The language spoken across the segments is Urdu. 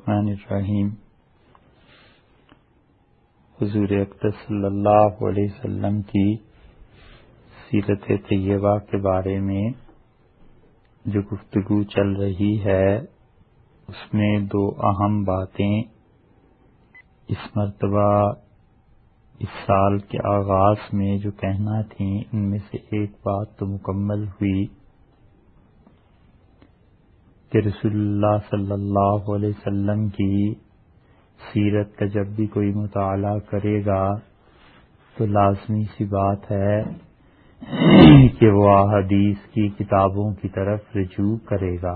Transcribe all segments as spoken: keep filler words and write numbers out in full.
الرحمن الرحیم۔ حضور اقدس صلی اللہ علیہ وسلم کی سیرت طیبہ کے بارے میں جو گفتگو چل رہی ہے اس میں دو اہم باتیں اس مرتبہ اس سال کے آغاز میں جو کہنا تھیں، ان میں سے ایک بات تو مکمل ہوئی کہ رسول اللہ صلی اللہ علیہ وسلم کی سیرت کا جب بھی کوئی مطالعہ کرے گا تو لازمی سی بات ہے کہ وہ احادیث کی کتابوں کی طرف رجوع کرے گا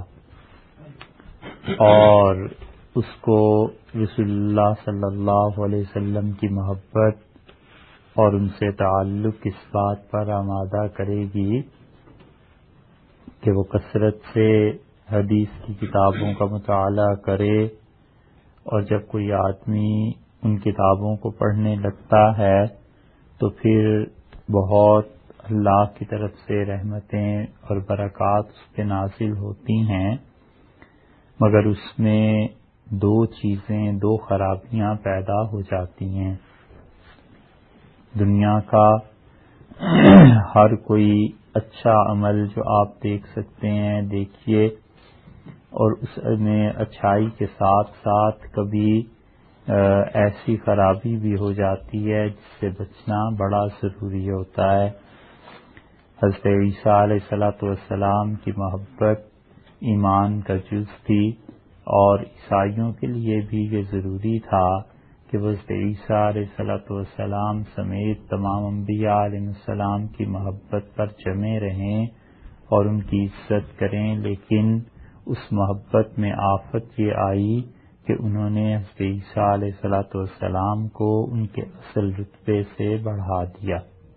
اور اس کو رسول اللہ صلی اللہ علیہ وسلم کی محبت اور ان سے تعلق اس بات پر آمادہ کرے گی کہ وہ کثرت سے حدیث کی کتابوں کا مطالعہ کرے، اور جب کوئی آدمی ان کتابوں کو پڑھنے لگتا ہے تو پھر بہت اللہ کی طرف سے رحمتیں اور برکات اس پہ نازل ہوتی ہیں، مگر اس میں دو چیزیں دو خرابیاں پیدا ہو جاتی ہیں۔ دنیا کا ہر کوئی اچھا عمل جو آپ دیکھ سکتے ہیں دیکھیے، اور اس میں اچھائی کے ساتھ ساتھ کبھی ایسی خرابی بھی ہو جاتی ہے جس سے بچنا بڑا ضروری ہوتا ہے۔ حضرت عیسیٰ علیہ الصلوۃ والسلام کی محبت ایمان کا جز تھی، اور عیسائیوں کے لیے بھی یہ ضروری تھا کہ وہ حضرت عیسیٰ علیہ الصلوۃ والسلام سمیت تمام انبیاء علیہ السلام کی محبت پر جمے رہیں اور ان کی عزت کریں، لیکن اس محبت میں آفت یہ آئی کہ انہوں نے حضرت عیسیٰ علیہ الصلوۃ والسلام کو ان کے اصل رتبے سے بڑھا دیا۔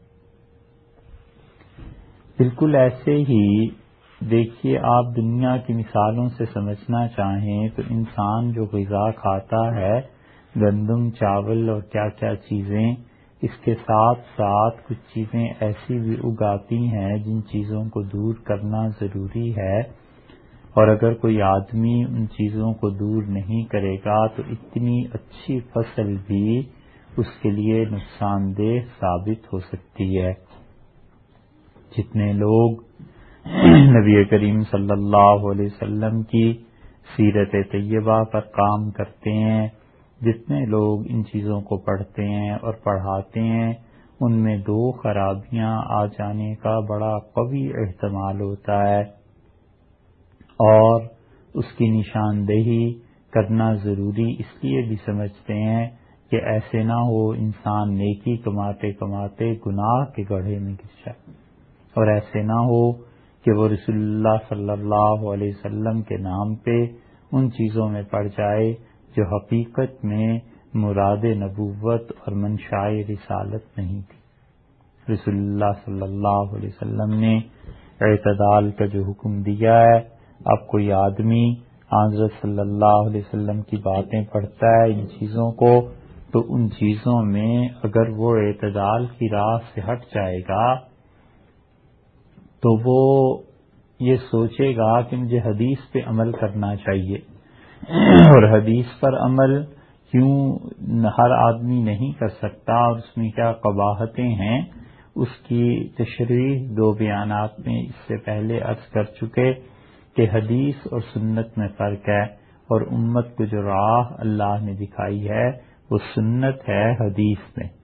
بالکل ایسے ہی دیکھیے، آپ دنیا کی مثالوں سے سمجھنا چاہیں تو انسان جو غذا کھاتا ہے، گندم، چاول اور کیا کیا چیزیں، اس کے ساتھ ساتھ کچھ چیزیں ایسی بھی اگاتی ہیں جن چیزوں کو دور کرنا ضروری ہے، اور اگر کوئی آدمی ان چیزوں کو دور نہیں کرے گا تو اتنی اچھی فصل بھی اس کے لیے نقصان دہ ثابت ہو سکتی ہے۔ جتنے لوگ نبی کریم صلی اللہ علیہ وسلم کی سیرت طیبہ پر کام کرتے ہیں، جتنے لوگ ان چیزوں کو پڑھتے ہیں اور پڑھاتے ہیں، ان میں دو خرابیاں آ جانے کا بڑا قوی احتمال ہوتا ہے، اور اس کی نشاندہی کرنا ضروری اس لیے بھی سمجھتے ہیں کہ ایسے نہ ہو انسان نیکی کماتے کماتے گناہ کے گڑھے میں گر جائے، اور ایسے نہ ہو کہ وہ رسول اللہ صلی اللہ علیہ وسلم کے نام پہ ان چیزوں میں پڑ جائے جو حقیقت میں مراد نبوت اور منشاء رسالت نہیں تھی۔ رسول اللہ صلی اللہ علیہ وسلم نے اعتدال کا جو حکم دیا ہے، اب کوئی آدمی حضرت صلی اللہ علیہ وسلم کی باتیں پڑھتا ہے ان چیزوں کو، تو ان چیزوں میں اگر وہ اعتدال کی راہ سے ہٹ جائے گا تو وہ یہ سوچے گا کہ مجھے حدیث پہ عمل کرنا چاہیے، اور حدیث پر عمل کیوں ہر آدمی نہیں کر سکتا، اور اس میں کیا قباحتیں ہیں اس کی تشریح دو بیانات میں اس سے پہلے عرض کر چکے کہ حدیث اور سنت میں فرق ہے، اور امت کو جو راہ اللہ نے دکھائی ہے وہ سنت ہے، حدیث میں۔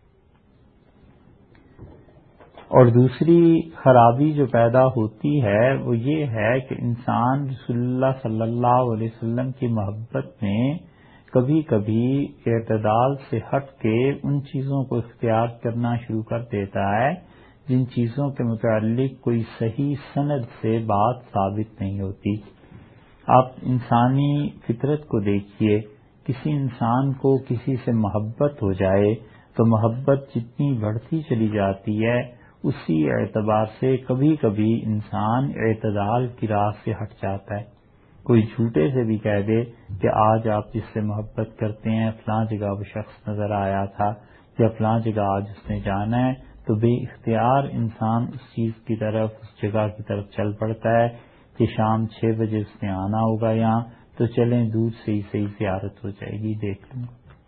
اور دوسری خرابی جو پیدا ہوتی ہے وہ یہ ہے کہ انسان رسول اللہ صلی اللہ علیہ وسلم کی محبت میں کبھی کبھی اعتدال سے ہٹ کے ان چیزوں کو اختیار کرنا شروع کر دیتا ہے جن چیزوں کے متعلق کوئی صحیح سند سے بات ثابت نہیں ہوتی۔ آپ انسانی فطرت کو دیکھیے، کسی انسان کو کسی سے محبت ہو جائے تو محبت جتنی بڑھتی چلی جاتی ہے، اسی اعتبار سے کبھی کبھی انسان اعتدال کی راہ سے ہٹ جاتا ہے۔ کوئی جھوٹے سے بھی کہہ دے کہ آج آپ جس سے محبت کرتے ہیں فلاں جگہ وہ شخص نظر آیا تھا، یا فلاں جگہ آج اس نے جانا ہے، تو بے اختیار انسان اس چیز کی طرف، اس جگہ کی طرف چل پڑتا ہے کہ شام چھ بجے اس نے آنا ہوگا یہاں، تو چلیں دور سے ہی صحیح زیارت ہو جائے گی، دیکھ لوں۔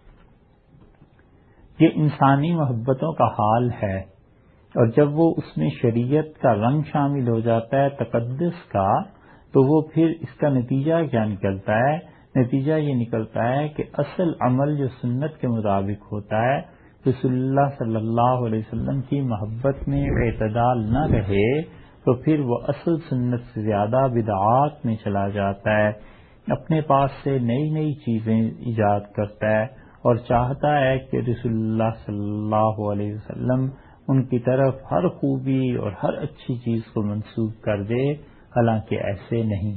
یہ انسانی محبتوں کا حال ہے، اور جب وہ اس میں شریعت کا رنگ شامل ہو جاتا ہے، تقدس کا، تو وہ پھر اس کا نتیجہ کیا نکلتا ہے؟ نتیجہ یہ نکلتا ہے کہ اصل عمل جو سنت کے مطابق ہوتا ہے، رسول اللہ صلی اللہ علیہ وسلم کی محبت میں اعتدال نہ رہے تو پھر وہ اصل سنت سے زیادہ بدعات میں چلا جاتا ہے، اپنے پاس سے نئی نئی چیزیں ایجاد کرتا ہے اور چاہتا ہے کہ رسول اللہ صلی اللہ علیہ وسلم ان کی طرف ہر خوبی اور ہر اچھی چیز کو منسوب کر دے، حالانکہ ایسے نہیں۔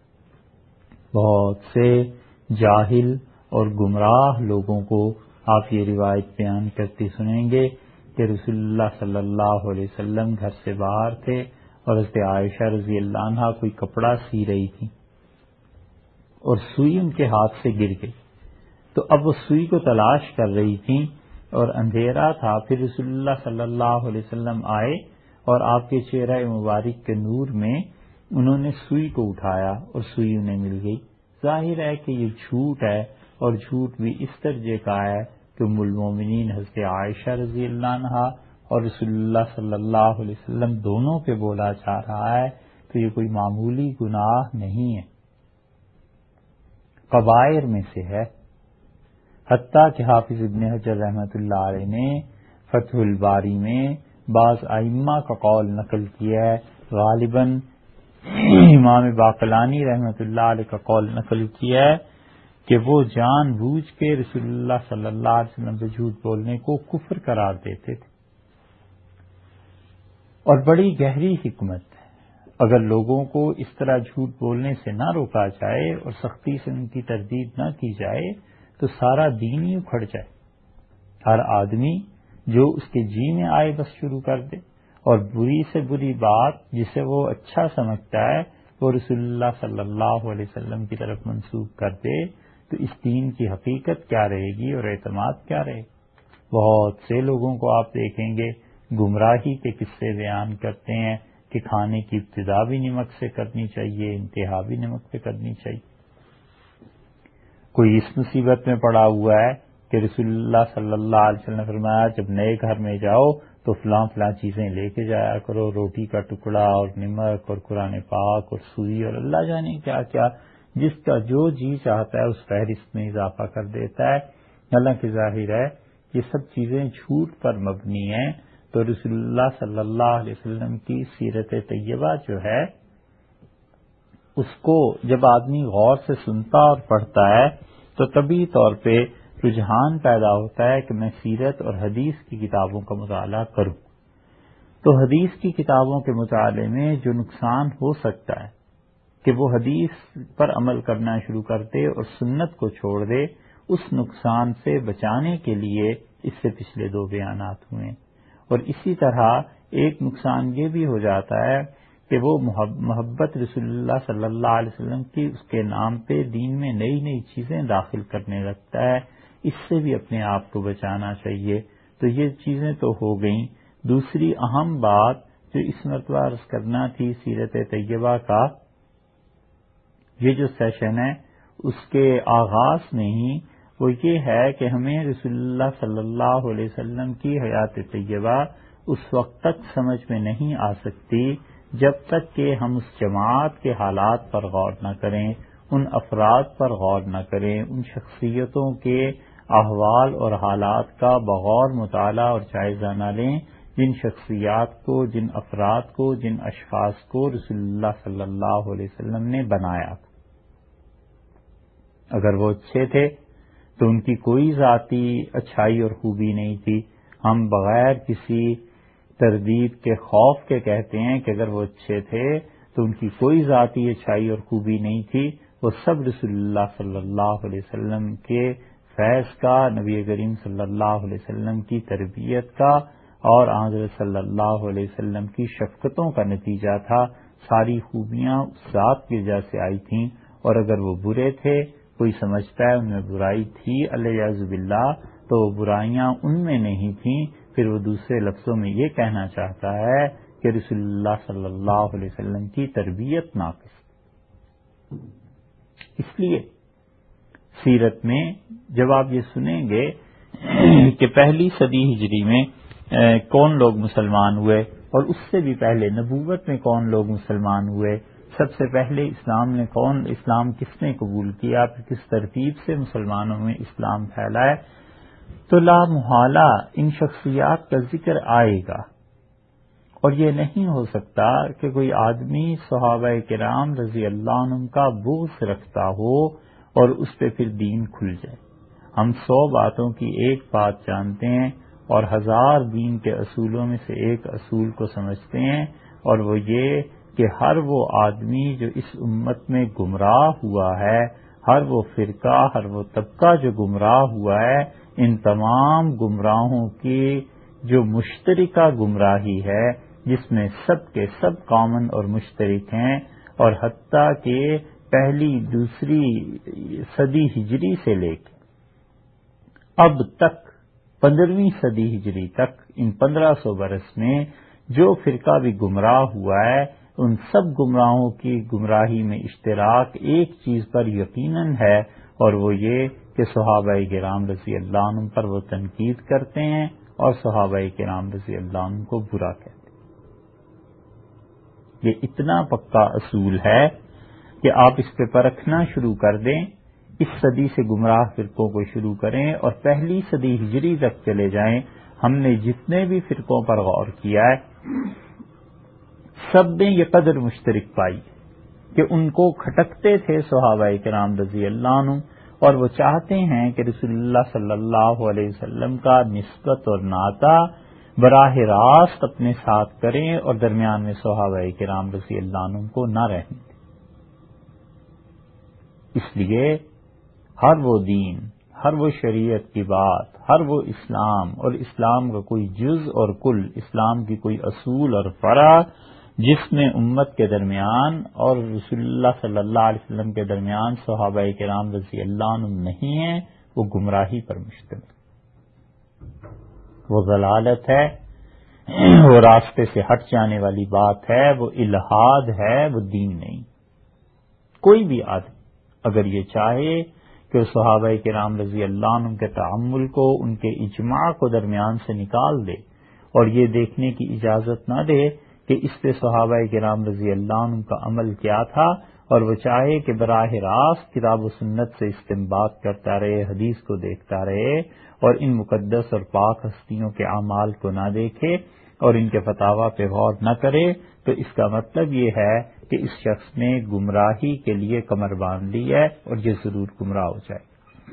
بہت سے جاہل اور گمراہ لوگوں کو آپ یہ روایت بیان کرتے سنیں گے کہ رسول اللہ صلی اللہ علیہ وسلم گھر سے باہر تھے اور حضرت عائشہ رضی اللہ عنہا کوئی کپڑا سی رہی تھی اور سوئی ان کے ہاتھ سے گر گئی، تو اب وہ سوئی کو تلاش کر رہی تھیں اور اندھیرا تھا۔ پھر رسول اللہ صلی اللہ علیہ وسلم آئے اور آپ کے چہرہ مبارک کے نور میں انہوں نے سوئی کو اٹھایا اور سوئی انہیں مل گئی۔ ظاہر ہے کہ یہ جھوٹ ہے، اور جھوٹ بھی اس درجے کا ہے کہ ام المومنین حضرت عائشہ رضی اللہ عنہا اور رسول اللہ صلی اللہ علیہ وسلم دونوں پہ بولا جا رہا ہے، تو یہ کوئی معمولی گناہ نہیں ہے، کبائر میں سے ہے۔ حتیٰ کہ حافظ ابن حجر رحمۃ اللہ علیہ نے فتح الباری میں بعض ائمہ کا قول نقل کیا ہے، غالباً امام باقلانی رحمۃ اللہ علیہ کا قول نقل کیا ہے کہ وہ جان بوجھ کے رسول اللہ صلی اللہ علیہ وسلم پہ جھوٹ بولنے کو کفر قرار دیتے تھے، اور بڑی گہری حکمت ہے۔ اگر لوگوں کو اس طرح جھوٹ بولنے سے نہ روکا جائے اور سختی سے ان کی تردید نہ کی جائے تو سارا دین ہی اکھڑ جائے۔ ہر آدمی جو اس کے جی میں آئے بس شروع کر دے، اور بری سے بری بات جسے وہ اچھا سمجھتا ہے وہ رسول اللہ صلی اللہ علیہ وسلم کی طرف منسوب کر دے، تو اس دین کی حقیقت کیا رہے گی اور اعتماد کیا رہے گا؟ بہت سے لوگوں کو آپ دیکھیں گے گمراہی کے قصے بیان کرتے ہیں کہ کھانے کی ابتدا بھی نمک سے کرنی چاہیے، انتہا بھی نمک سے کرنی چاہیے۔ کوئی اس مصیبت میں پڑا ہوا ہے کہ رسول اللہ صلی اللہ علیہ وسلم نے فرمایا جب نئے گھر میں جاؤ تو فلاں فلاں چیزیں لے کے جایا کرو، روٹی کا ٹکڑا اور نمک اور قرآن پاک اور سوئی اور اللہ جانے کیا کیا، جس کا جو جی چاہتا ہے اس فہرست میں اضافہ کر دیتا ہے۔ حالانکہ ظاہر ہے یہ سب چیزیں جھوٹ پر مبنی ہیں، تو رسول اللہ صلی اللہ علیہ وسلم کی سیرت طیبہ جو ہے اس کو جب آدمی غور سے سنتا اور پڑھتا ہے تو طبعی طور پہ رجحان پیدا ہوتا ہے کہ میں سیرت اور حدیث کی کتابوں کا مطالعہ کروں۔ تو حدیث کی کتابوں کے مطالعے میں جو نقصان ہو سکتا ہے کہ وہ حدیث پر عمل کرنا شروع کر دے اور سنت کو چھوڑ دے، اس نقصان سے بچانے کے لیے اس سے پچھلے دو بیانات ہوئے۔ اور اسی طرح ایک نقصان یہ بھی ہو جاتا ہے کہ وہ محبت رسول اللہ صلی اللہ علیہ وسلم کی اس کے نام پہ دین میں نئی نئی چیزیں داخل کرنے لگتا ہے، اس سے بھی اپنے آپ کو بچانا چاہیے۔ تو یہ چیزیں تو ہو گئیں۔ دوسری اہم بات جو اس مرتبہ عرض کرنا تھی سیرت طیبہ کا، یہ جو سیشن ہے اس کے آغاز میں ہی وہ یہ ہے کہ ہمیں رسول اللہ صلی اللہ علیہ وسلم کی حیات طیبہ اس وقت تک سمجھ میں نہیں آ سکتی جب تک کہ ہم اس جماعت کے حالات پر غور نہ کریں، ان افراد پر غور نہ کریں، ان شخصیتوں کے احوال اور حالات کا بغور مطالعہ اور جائزہ نہ لیں جن شخصیات کو، جن افراد کو، جن اشخاص کو رسول اللہ صلی اللہ علیہ وسلم نے بنایا تھا۔ اگر وہ اچھے تھے تو ان کی کوئی ذاتی اچھائی اور خوبی نہیں تھی۔ ہم بغیر کسی تردید کے، خوف کے کہتے ہیں کہ اگر وہ اچھے تھے تو ان کی کوئی ذاتی اچھائی اور خوبی نہیں تھی، وہ سب رسول اللہ صلی اللہ علیہ وسلم کے فیض کا، نبی کریم صلی اللہ علیہ وسلم کی تربیت کا اور حضرت صلی اللہ علیہ وسلم کی شفقتوں کا نتیجہ تھا۔ ساری خوبیاں اس ذات کی وجہ سے آئی تھیں، اور اگر وہ برے تھے، کوئی سمجھتا ہے ان میں برائی تھی الیاذ باللہ، تو وہ برائیاں ان میں نہیں تھیں، پھر وہ دوسرے لفظوں میں یہ کہنا چاہتا ہے کہ رسول اللہ صلی اللہ علیہ وسلم کی تربیت ناقص۔ اس لیے سیرت میں جب آپ یہ سنیں گے کہ پہلی صدی ہجری میں کون لوگ مسلمان ہوئے اور اس سے بھی پہلے نبوت میں کون لوگ مسلمان ہوئے، سب سے پہلے اسلام نے کون اسلام کس نے قبول کیا، پھر کس ترتیب سے مسلمانوں میں اسلام پھیلا ہے، تو لا محالہ ان شخصیات کا ذکر آئے گا۔ اور یہ نہیں ہو سکتا کہ کوئی آدمی صحابہ کرام رضی اللہ عنہم کا بغض رکھتا ہو اور اس پہ پھر دین کھل جائے۔ ہم سو باتوں کی ایک بات جانتے ہیں اور ہزار دین کے اصولوں میں سے ایک اصول کو سمجھتے ہیں، اور وہ یہ کہ ہر وہ آدمی جو اس امت میں گمراہ ہوا ہے، ہر وہ فرقہ، ہر وہ طبقہ جو گمراہ ہوا ہے، ان تمام گمراہوں کی جو مشترکہ گمراہی ہے جس میں سب کے سب کامن اور مشترک ہیں، اور حتیٰ کہ پہلی دوسری صدی ہجری سے لے کے اب تک پندرہویں صدی ہجری تک ان پندرہ سو برس میں جو فرقہ بھی گمراہ ہوا ہے، ان سب گمراہوں کی گمراہی میں اشتراک ایک چیز پر یقیناً ہے، اور وہ یہ کہ صحابہ کرام رضی اللہ عنہم پر وہ تنقید کرتے ہیں اور صحابہ کرام رضی اللہ عنہم کو برا کہتے ہیں۔ یہ اتنا پکا اصول ہے کہ آپ اس پہ پرکھنا شروع کر دیں، اس صدی سے گمراہ فرقوں کو شروع کریں اور پہلی صدی ہجری تک چلے جائیں۔ ہم نے جتنے بھی فرقوں پر غور کیا ہے سب نے یہ قدر مشترک پائی کہ ان کو کھٹکتے تھے صحابہ کرام رضی اللہ عنہ، اور وہ چاہتے ہیں کہ رسول اللہ صلی اللہ علیہ وسلم کا نسبت اور ناطہ براہ راست اپنے ساتھ کریں اور درمیان میں صحابہ کرام رضی اللہ عنہ کو نہ رہنے دیں۔ اس لیے ہر وہ دین، ہر وہ شریعت کی بات، ہر وہ اسلام اور اسلام کا کوئی جز اور کل، اسلام کی کوئی اصول اور فرع جس میں امت کے درمیان اور رسول اللہ صلی اللہ علیہ وسلم کے درمیان صحابہ کرام رضی اللہ عنہ نہیں ہیں، وہ گمراہی پر مشتمل، وہ ضلالت ہے، وہ راستے سے ہٹ جانے والی بات ہے، وہ الہاد ہے، وہ دین نہیں۔ کوئی بھی آدمی اگر یہ چاہے کہ صحابہ کرام رضی اللہ عنہ کے تعامل کو، ان کے اجماع کو درمیان سے نکال دے اور یہ دیکھنے کی اجازت نہ دے کہ اس پہ صحابہ کرام رضی اللہ عنہ کا عمل کیا تھا، اور وہ چاہے کہ براہ راست کتاب و سنت سے استنباط کرتا رہے، حدیث کو دیکھتا رہے اور ان مقدس اور پاک ہستیوں کے اعمال کو نہ دیکھے اور ان کے فتاوی پہ غور نہ کرے، تو اس کا مطلب یہ ہے کہ اس شخص نے گمراہی کے لیے کمر باندھ لی ہے اور یہ ضرور گمراہ ہو جائے۔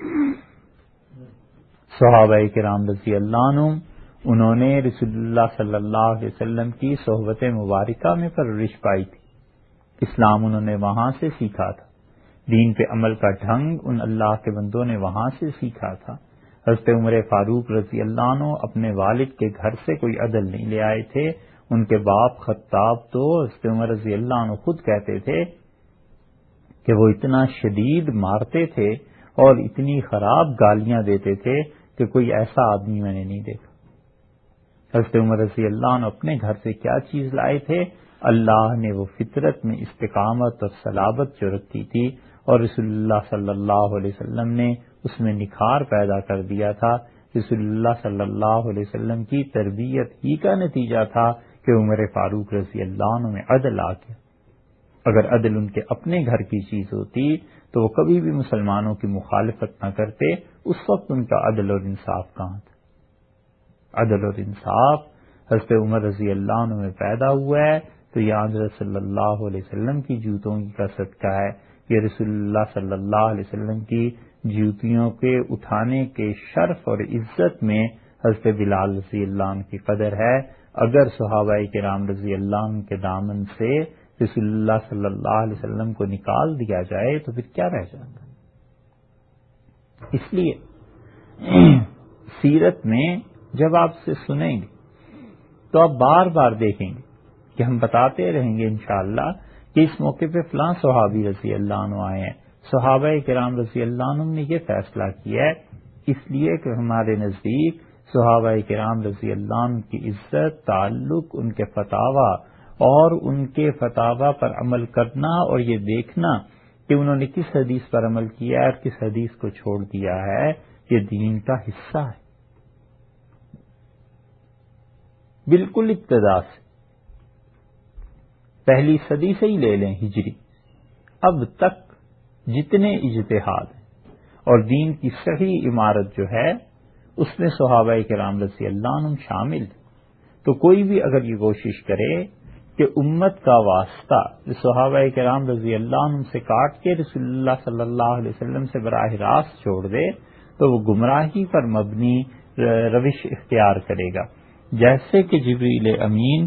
صحابہ کرام رضی اللہ عنہ انہوں نے رسول اللہ صلی اللہ علیہ وسلم کی صحبت مبارکہ میں پرورش پائی تھی، اسلام انہوں نے وہاں سے سیکھا تھا، دین پہ عمل کا ڈھنگ ان اللہ کے بندوں نے وہاں سے سیکھا تھا۔ حضرت عمر فاروق رضی اللہ عنہ اپنے والد کے گھر سے کوئی عدل نہیں لے آئے تھے، ان کے باپ خطاب تو حضرت عمر رضی اللہ عنہ خود کہتے تھے کہ وہ اتنا شدید مارتے تھے اور اتنی خراب گالیاں دیتے تھے کہ کوئی ایسا آدمی میں نے نہیں دیکھا۔ حضرت عمر رضی اللہ عنہ اپنے گھر سے کیا چیز لائے تھے؟ اللہ نے وہ فطرت میں استقامت اور صلابت جو رکھی تھی اور رسول اللہ صلی اللہ علیہ وسلم نے اس میں نکھار پیدا کر دیا تھا، رسول اللہ صلی اللہ علیہ وسلم کی تربیت ہی کا نتیجہ تھا کہ عمر فاروق رضی اللہ عنہ میں عدل آ گیا۔ اگر عدل ان کے اپنے گھر کی چیز ہوتی تو وہ کبھی بھی مسلمانوں کی مخالفت نہ کرتے، اس وقت ان کا عدل اور انصاف کہاں تھا؟ عدل اور انصاف حضرت عمر رضی اللہ عنہ میں پیدا ہوا ہے تو یہ حضرت صلی اللہ علیہ وسلم کی جوتوں کا صدقہ ہے، یہ رسول اللہ صلی اللہ علیہ وسلم کی جوتیوں کے اٹھانے کے شرف اور عزت میں حضرت بلال رضی اللہ عنہ کی قدر ہے۔ اگر صحابہ کرام رضی اللہ عنہ کے دامن سے رسول اللہ صلی اللہ علیہ وسلم کو نکال دیا جائے تو پھر کیا رہ جاتا؟ اس لیے سیرت میں جب آپ سے سنیں گے تو آپ بار بار دیکھیں گے کہ ہم بتاتے رہیں گے انشاءاللہ کہ اس موقع پہ فلاں صحابی رضی اللہ عنہ آئے ہیں، صحابہ کرام رضی اللہ عنہ نے یہ فیصلہ کیا ہے، اس لیے کہ ہمارے نزدیک صحابہ کرام رضی اللہ عنہ کی عزت، تعلق، ان کے فتاوی اور ان کے فتاوی پر عمل کرنا اور یہ دیکھنا کہ انہوں نے کس حدیث پر عمل کیا اور کس حدیث کو چھوڑ دیا ہے، یہ دین کا حصہ ہے۔ بالکل ابتدا سے، پہلی صدی سے ہی لے لیں ہجری، اب تک جتنے اجتہاد ہیں اور دین کی صحیح عمارت جو ہے اس میں صحابہ کرام رضی اللہ عنہم شامل ہیں۔ تو کوئی بھی اگر یہ کوشش کرے کہ امت کا واسطہ صحابہ کرام رضی اللہ عنہم سے کاٹ کے رسول اللہ صلی اللہ علیہ وسلم سے براہ راست چھوڑ دے تو وہ گمراہی پر مبنی روش اختیار کرے گا۔ جیسے کہ جبریل امین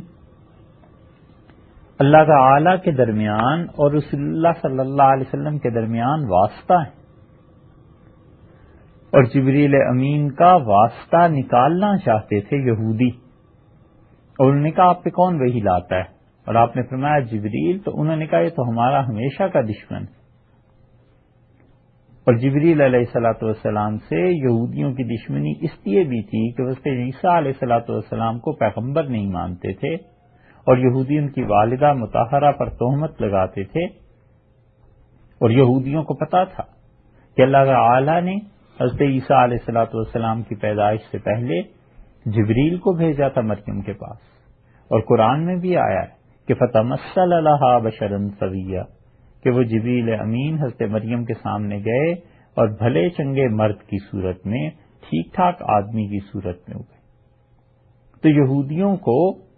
اللہ تعالی کے درمیان اور رسول اللہ صلی اللہ علیہ وسلم کے درمیان واسطہ ہیں، اور جبریل امین کا واسطہ نکالنا چاہتے تھے یہودی، اور انہوں نے کہا آپ پہ کون وحی لاتا ہے، اور آپ نے فرمایا جبریل، تو انہوں نے کہا یہ تو ہمارا ہمیشہ کا دشمن ہے۔ اور جبریل علیہ الصلوۃ والسلام سے یہودیوں کی دشمنی اس لیے بھی تھی کہ وہ عیسیٰ علیہ الصلوۃ والسلام کو پیغمبر نہیں مانتے تھے، اور یہودی ان کی والدہ مطہرہ پر تہمت لگاتے تھے، اور یہودیوں کو پتا تھا کہ اللہ تعالی نے حضرت عیسیٰ علیہ الصلوۃ والسلام کی پیدائش سے پہلے جبریل کو بھیجا تھا مریم کے پاس، اور قرآن میں بھی آیا ہے کہ فَتَمَثَّلَ لَهَا بَشَرًا سَوِيًّا، کہ وہ جبریل امین حضرت مریم کے سامنے گئے اور بھلے چنگے مرد کی صورت میں، ٹھیک ٹھاک آدمی کی صورت میں ہوئے۔ تو یہودیوں کو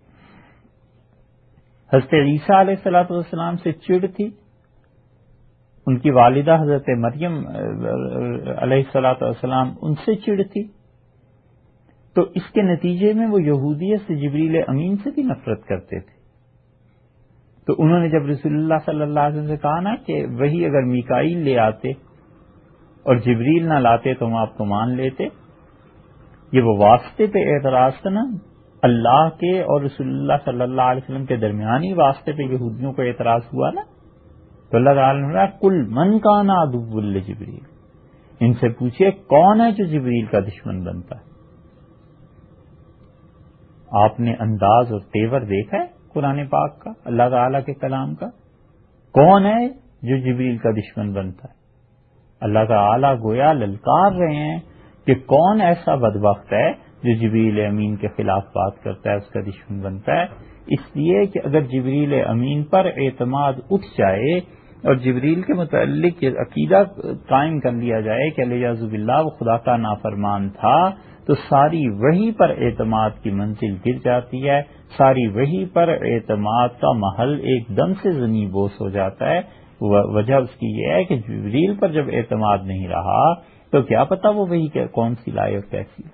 حضرت عیسیٰ علیہ الصلوۃ والسلام سے چڑ تھی، ان کی والدہ حضرت مریم علیہ الصلوۃ والسلام ان سے چڑ تھی، تو اس کے نتیجے میں وہ یہودیت سے جبریل امین سے بھی نفرت کرتے تھے۔ تو انہوں نے جب رسول اللہ صلی اللہ علیہ وسلم سے کہا نا کہ وہی اگر میکائیل لے آتے اور جبریل نہ لاتے تو ہم آپ کو مان لیتے، یہ وہ واسطے پہ اعتراض تھا نا، اللہ کے اور رسول اللہ صلی اللہ علیہ وسلم کے درمیانی واسطے پہ یہودیوں کو اعتراض ہوا نا، تو اللہ تعالیٰ نے کہا کل من کان عدو لجبریل، ان سے پوچھئے کون ہے جو جبریل کا دشمن بنتا ہے۔ آپ نے انداز اور تیور دیکھا ہے قرآن پاک کا، اللہ تعالیٰ کے کلام کا، کون ہے جو جبریل کا دشمن بنتا ہے؟ اللہ تعالیٰ گویا للکار رہے ہیں کہ کون ایسا بدبخت ہے جو جبریل امین کے خلاف بات کرتا ہے، اس کا دشمن بنتا ہے۔ اس لیے کہ اگر جبریل امین پر اعتماد اٹھ جائے اور جبریل کے متعلق یہ عقیدہ قائم کر لیا جائے کہ الیاذ باللہ وہ خدا کا نافرمان تھا، تو ساری وحی پر اعتماد کی منزل گر جاتی ہے، ساری وحی پر اعتماد کا محل ایک دم سے زمین بوس ہو جاتا ہے۔ وجہ اس کی یہ ہے کہ جبریل پر جب اعتماد نہیں رہا تو کیا پتا وہ وحی کون سی لائے اور کیسی۔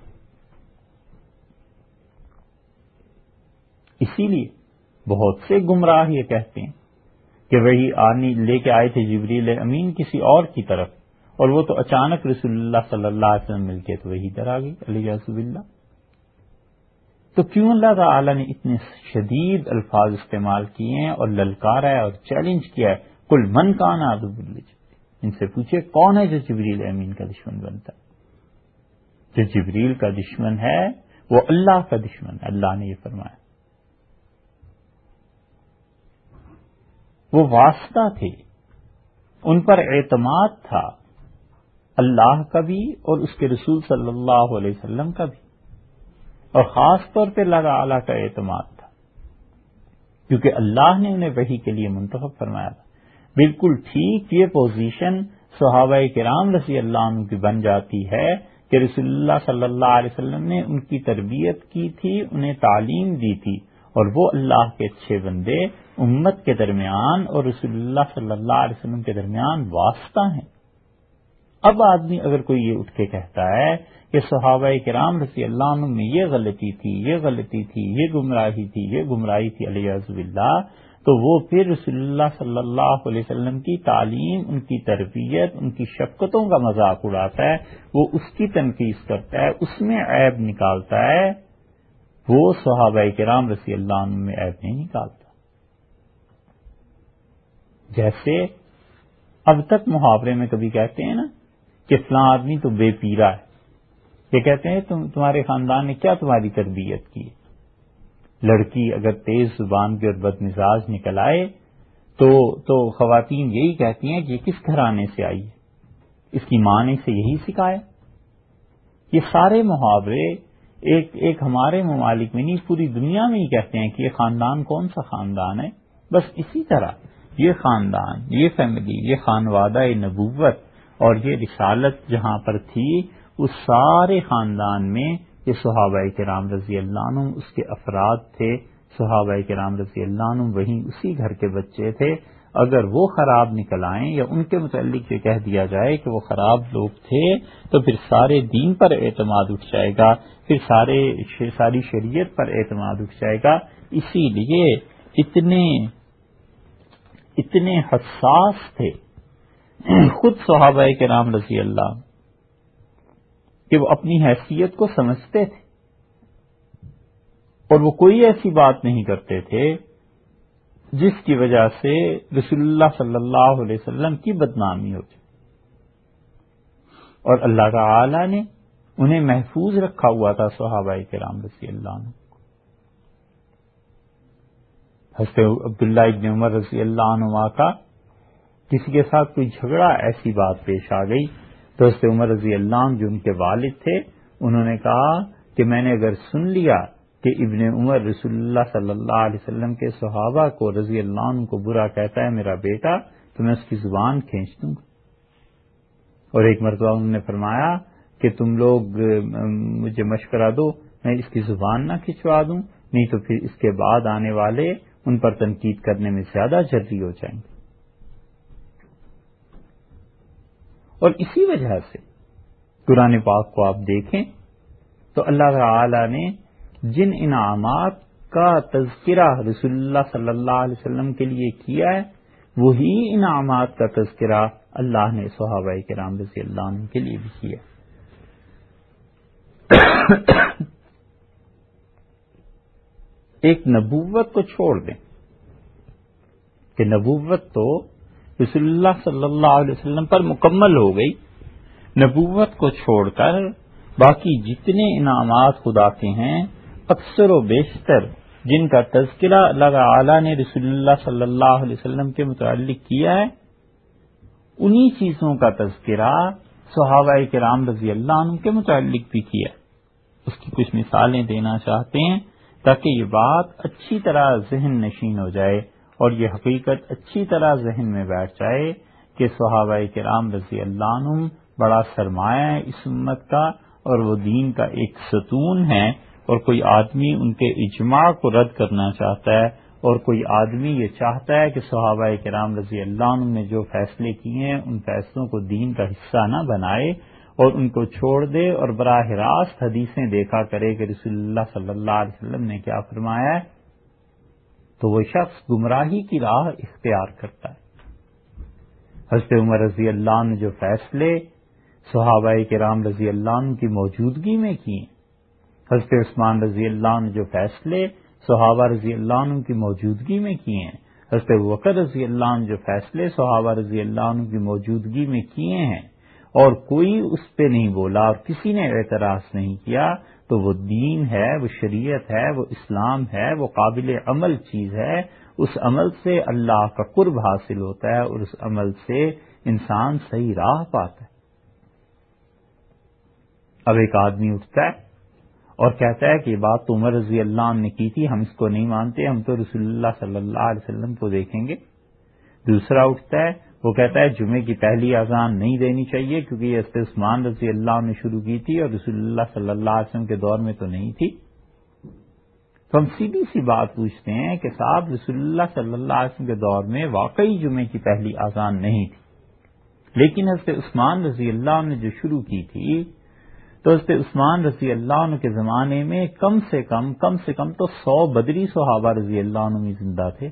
اسی لیے بہت سے گمراہ یہ کہتے ہیں کہ وہی آنی لے کے آئے تھے جبریل امین کسی اور کی طرف، اور وہ تو اچانک رسول اللہ صلی اللہ علیہ وسلم مل کے تو وہی در آ گئی الیاذ باللہ۔ تو کیوں اللہ تعالی نے اتنے شدید الفاظ استعمال کیے ہیں اور للکارا ہے اور چیلنج کیا ہے، کل من کان عدو لجبریل، ان سے پوچھے کون ہے جو جبریل امین کا دشمن بنتا ہے؟ جو جبریل کا دشمن ہے وہ اللہ کا دشمن ہے، اللہ نے یہ فرمایا۔ وہ واسطہ تھے، ان پر اعتماد تھا، اللہ کا بھی اور اس کے رسول صلی اللہ علیہ وسلم کا بھی، اور خاص طور پہ اللہ تعالی کا اعتماد تھا، کیونکہ اللہ نے انہیں وحی کے لیے منتخب فرمایا تھا۔ بالکل ٹھیک یہ پوزیشن صحابہ کرام رضی اللہ عنہ کی بن جاتی ہے کہ رسول اللہ صلی اللہ علیہ وسلم نے ان کی تربیت کی تھی، انہیں تعلیم دی تھی، اور وہ اللہ کے اچھے بندے امت کے درمیان اور رسول اللہ صلی اللہ علیہ وسلم کے درمیان واسطہ ہیں۔ اب آدمی اگر کوئی یہ اٹھ کے کہتا ہے کہ صحابہ کرام رضی اللہ عنہ میں یہ غلطی تھی، یہ غلطی تھی، یہ گمراہی تھی، یہ گمراہی تھی الیاذ باللہ، تو وہ پھر رسول اللہ صلی اللہ علیہ وسلم کی تعلیم، ان کی تربیت، ان کی شفقتوں کا مذاق اڑاتا ہے، وہ اس کی تنقید کرتا ہے، اس میں عیب نکالتا ہے، وہ صحابہ کرام رضی اللہ عنہ میں عیب نہیں نکالتا۔ جیسے اب تک محاورے میں کبھی کہتے ہیں نا کہ فلاں آدمی تو بے پیرا ہے، یہ کہتے ہیں تم تمہارے خاندان نے کیا تمہاری تربیت کی؟ لڑکی اگر تیز زبان کی اور بد مزاج نکل آئے تو تو خواتین یہی کہتی ہیں کہ یہ کس گھرانے سے آئی ہے، اس کی ماں نے اسے یہی سکھایا۔ یہ سارے محاورے ایک ایک ہمارے ممالک میں نہیں، پوری دنیا میں ہی کہتے ہیں کہ یہ خاندان کون سا خاندان ہے۔ بس اسی طرح یہ خاندان، یہ فیملی، یہ خانوادہ نبوت اور یہ رسالت جہاں پر تھی، اس سارے خاندان میں یہ صحابہ کرام رضی اللہ عنہم اس کے افراد تھے۔ صحابہ کرام رضی اللہ عنہم وہیں اسی گھر کے بچے تھے۔ اگر وہ خراب نکل آئیں یا ان کے متعلق یہ کہہ دیا جائے کہ وہ خراب لوگ تھے تو پھر سارے دین پر اعتماد اٹھ جائے گا، پھر سارے ساری شریعت پر اعتماد اٹھ جائے گا۔ اسی لیے اتنے اتنے حساس تھے خود صحابہ کرام رضی اللہ کہ وہ اپنی حیثیت کو سمجھتے تھے اور وہ کوئی ایسی بات نہیں کرتے تھے جس کی وجہ سے رسول اللہ صلی اللہ علیہ وسلم کی بدنامی ہو جائے، اور اللہ تعالی نے انہیں محفوظ رکھا ہوا تھا صحابہ کرام رضی اللہ عنہ۔ حضرت عبداللہ ابن عمر رضی اللہ عنہ کا کسی کے ساتھ کوئی جھگڑا، ایسی بات پیش آ گئی تو حضرت عمر رضی اللہ عنہ جو ان کے والد تھے، انہوں نے کہا کہ میں نے اگر سن لیا کہ ابن عمر رسول اللہ صلی اللہ علیہ وسلم کے صحابہ کو رضی اللہ عنہ کو برا کہتا ہے میرا بیٹا، تو میں اس کی زبان کھینچ دوں گا۔ اور ایک مرتبہ انہوں نے فرمایا کہ تم لوگ مجھے مشورہ دو، میں اس کی زبان نہ کھنچوا دوں، نہیں تو پھر اس کے بعد آنے والے ان پر تنقید کرنے میں زیادہ جری ہو جائیں گے۔ اور اسی وجہ سے قرآن پاک کو آپ دیکھیں تو اللہ تعالی نے جن انعامات کا تذکرہ رسول اللہ صلی اللہ علیہ وسلم کے لیے کیا ہے، وہی انعامات کا تذکرہ اللہ نے صحابہ کرام رضی اللہ عنہ کے لیے بھی کیا۔ ایک نبوت کو چھوڑ دیں کہ نبوت تو رسول اللہ صلی اللہ علیہ وسلم پر مکمل ہو گئی، نبوت کو چھوڑ کر باقی جتنے انعامات خدا کے ہیں اکثر و بیشتر جن کا تذکرہ اللہ تعالی نے رسول اللہ صلی اللہ علیہ وسلم کے متعلق کیا ہے، انہی چیزوں کا تذکرہ صحابہ کرام رضی اللہ عنہ کے متعلق بھی کیا۔ اس کی کچھ مثالیں دینا چاہتے ہیں تاکہ یہ بات اچھی طرح ذہن نشین ہو جائے اور یہ حقیقت اچھی طرح ذہن میں بیٹھ جائے کہ صحابہ کرام رضی اللہ عنہ بڑا سرمایہ ہے اس امت کا، اور وہ دین کا ایک ستون ہے، اور کوئی آدمی ان کے اجماع کو رد کرنا چاہتا ہے، اور کوئی آدمی یہ چاہتا ہے کہ صحابہ کرام رضی اللہ عنہ نے جو فیصلے کیے ہیں ان فیصلوں کو دین کا حصہ نہ بنائے اور ان کو چھوڑ دے اور براہ راست حدیثیں دیکھا کرے کہ رسول اللہ صلی اللہ علیہ وسلم نے کیا فرمایا ہے، تو وہ شخص گمراہی کی راہ اختیار کرتا ہے۔ حضرت عمر رضی اللہ عنہ جو فیصلے صحابہ کرام رضی اللہ عنہ کی موجودگی میں کیے، حضرت عثمان رضی اللہ عنہ جو فیصلے صحابہ رضی اللہ عنہ کی موجودگی میں کیے ہیں، حضرت ابوبکر رضی اللہ عنہ جو فیصلے صحابہ رضی اللہ عنہ کی موجودگی میں کیے ہیں، اور کوئی اس پہ نہیں بولا اور کسی نے اعتراض نہیں کیا، تو وہ دین ہے، وہ شریعت ہے، وہ اسلام ہے، وہ قابل عمل چیز ہے۔ اس عمل سے اللہ کا قرب حاصل ہوتا ہے اور اس عمل سے انسان صحیح راہ پاتا ہے۔ اب ایک آدمی اٹھتا ہے اور کہتا ہے کہ یہ بات تو عمر رضی اللہ عنہ نے کی تھی، ہم اس کو نہیں مانتے، ہم تو رسول اللہ صلی اللہ علیہ وسلم کو دیکھیں گے۔ دوسرا اٹھتا ہے، وہ کہتا ہے جمعے کی پہلی اذان نہیں دینی چاہیے کیونکہ یہ حضرت عثمان رضی اللہ عنہ نے شروع کی تھی اور رسول اللہ صلی اللہ علیہ وسلم کے دور میں تو نہیں تھی۔ تو ہم سیدھی سی بات پوچھتے ہیں کہ صاحب رسول اللہ صلی اللہ علیہ وسلم کے دور میں واقعی جمعے کی پہلی اذان نہیں تھی، لیکن حضرت عثمان رضی اللہ عنہ نے جو شروع کی تھی، تو حضرت عثمان رضی اللہ عنہ کے زمانے میں کم سے کم کم سے کم تو سو بدری صحابہ رضی اللہ عنہ میں زندہ تھے،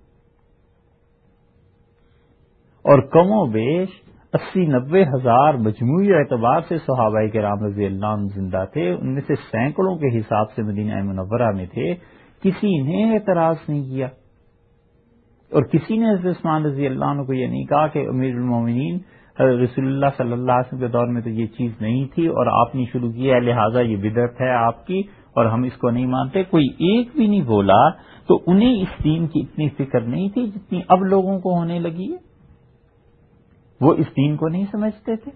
اور کم و بیش اسی نبے ہزار مجموعی اعتبار سے صحابہ کرام رضی اللہ عنہ زندہ تھے، ان میں سے سینکڑوں کے حساب سے مدینہ منورہ میں تھے، کسی نے اعتراض نہیں کیا، اور کسی نے حضرت عثمان رضی اللہ عنہ کو یہ نہیں کہا کہ امیر المومنین رسول اللہ صلی اللہ علیہ وسلم کے دور میں تو یہ چیز نہیں تھی اور آپ نے شروع کیا ہے لہٰذا یہ بدعت ہے آپ کی اور ہم اس کو نہیں مانتے، کوئی ایک بھی نہیں بولا، تو انہیں اس دین کی اتنی فکر نہیں تھی جتنی اب لوگوں کو ہونے لگی ہے. وہ اس دین کو نہیں سمجھتے تھے.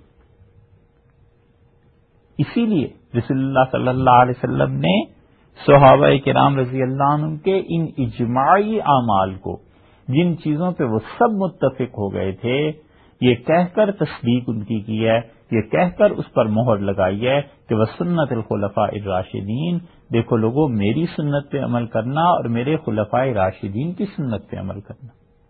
اسی لیے رسول اللہ صلی اللہ علیہ وسلم نے صحابہ کرام رضی اللہ عنہ کے ان اجماعی اعمال کو، جن چیزوں پہ وہ سب متفق ہو گئے تھے، یہ کہہ کر تصدیق ان کی کی ہے، یہ کہہ کر اس پر مہر لگائی ہے کہ وہ سنت الخلفاء الراشدین، دیکھو لوگوں میری سنت پہ عمل کرنا اور میرے خلفاء راشدین کی سنت پہ عمل کرنا.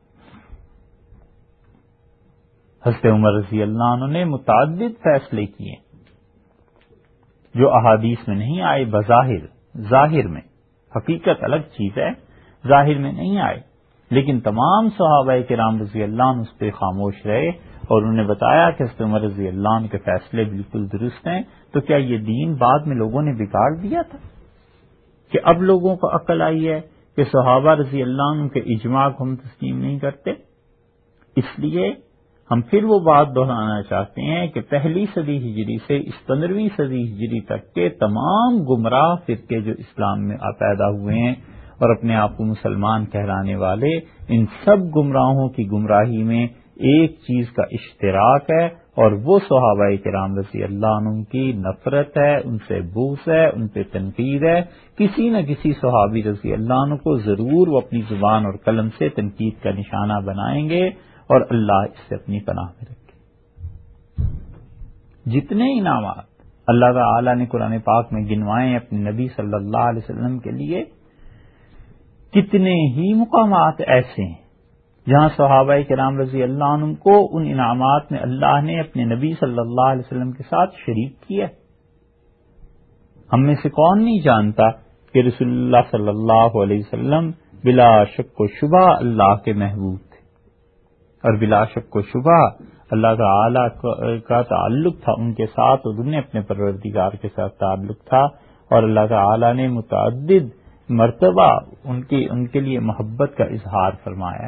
حضرت عمر رضی اللہ عنہ نے متعدد فیصلے کیے جو احادیث میں نہیں آئے، بظاہر ظاہر میں، حقیقت الگ چیز ہے، ظاہر میں نہیں آئے، لیکن تمام صحابہ کرام رضی اللہ عنہ اس پہ خاموش رہے اور انہوں نے بتایا کہ حضرت عمر رضی اللہ عنہ کے فیصلے بالکل درست ہیں. تو کیا یہ دین بعد میں لوگوں نے بگاڑ دیا تھا کہ اب لوگوں کو عقل آئی ہے کہ صحابہ رضی اللہ عنہ کے اجماع کو ہم تسلیم نہیں کرتے؟ اس لیے ہم پھر وہ بات دہرانا چاہتے ہیں کہ پہلی صدی ہجری سے اس پندرہویں صدی ہجری تک کے تمام گمراہ فرقے جو اسلام میں پیدا ہوئے ہیں اور اپنے آپ کو مسلمان کہلانے والے، ان سب گمراہوں کی گمراہی میں ایک چیز کا اشتراک ہے اور وہ صحابہ کرام رضی اللہ عنہ کی نفرت ہے، ان سے بغض ہے، ان پہ تنقید ہے. کسی نہ کسی صحابی رضی اللہ عنہ کو ضرور وہ اپنی زبان اور قلم سے تنقید کا نشانہ بنائیں گے اور اللہ اس سے اپنی پناہ میں رکھے. جتنے انعامات اللہ تعالی نے قرآن پاک میں گنوائے ہیں اپنے نبی صلی اللہ علیہ وسلم کے لیے، کتنے ہی مقامات ایسے ہیں جہاں صحابہ کرام رضی اللہ عنہ کو ان انعامات میں اللہ نے اپنے نبی صلی اللہ علیہ وسلم کے ساتھ شریک کیا. ہم میں سے کون نہیں جانتا کہ رسول اللہ صلی اللہ علیہ وسلم بلا شک و شبہ اللہ کے محبوب تھے اور بلا شک و شبہ اللہ تعالی کا تعلق تھا ان کے ساتھ اور انہیں اپنے پروردگار کے ساتھ تعلق تھا، اور اللہ تعالی نے متعدد مرتبہ ان کی ان کے لیے محبت کا اظہار فرمایا ہے.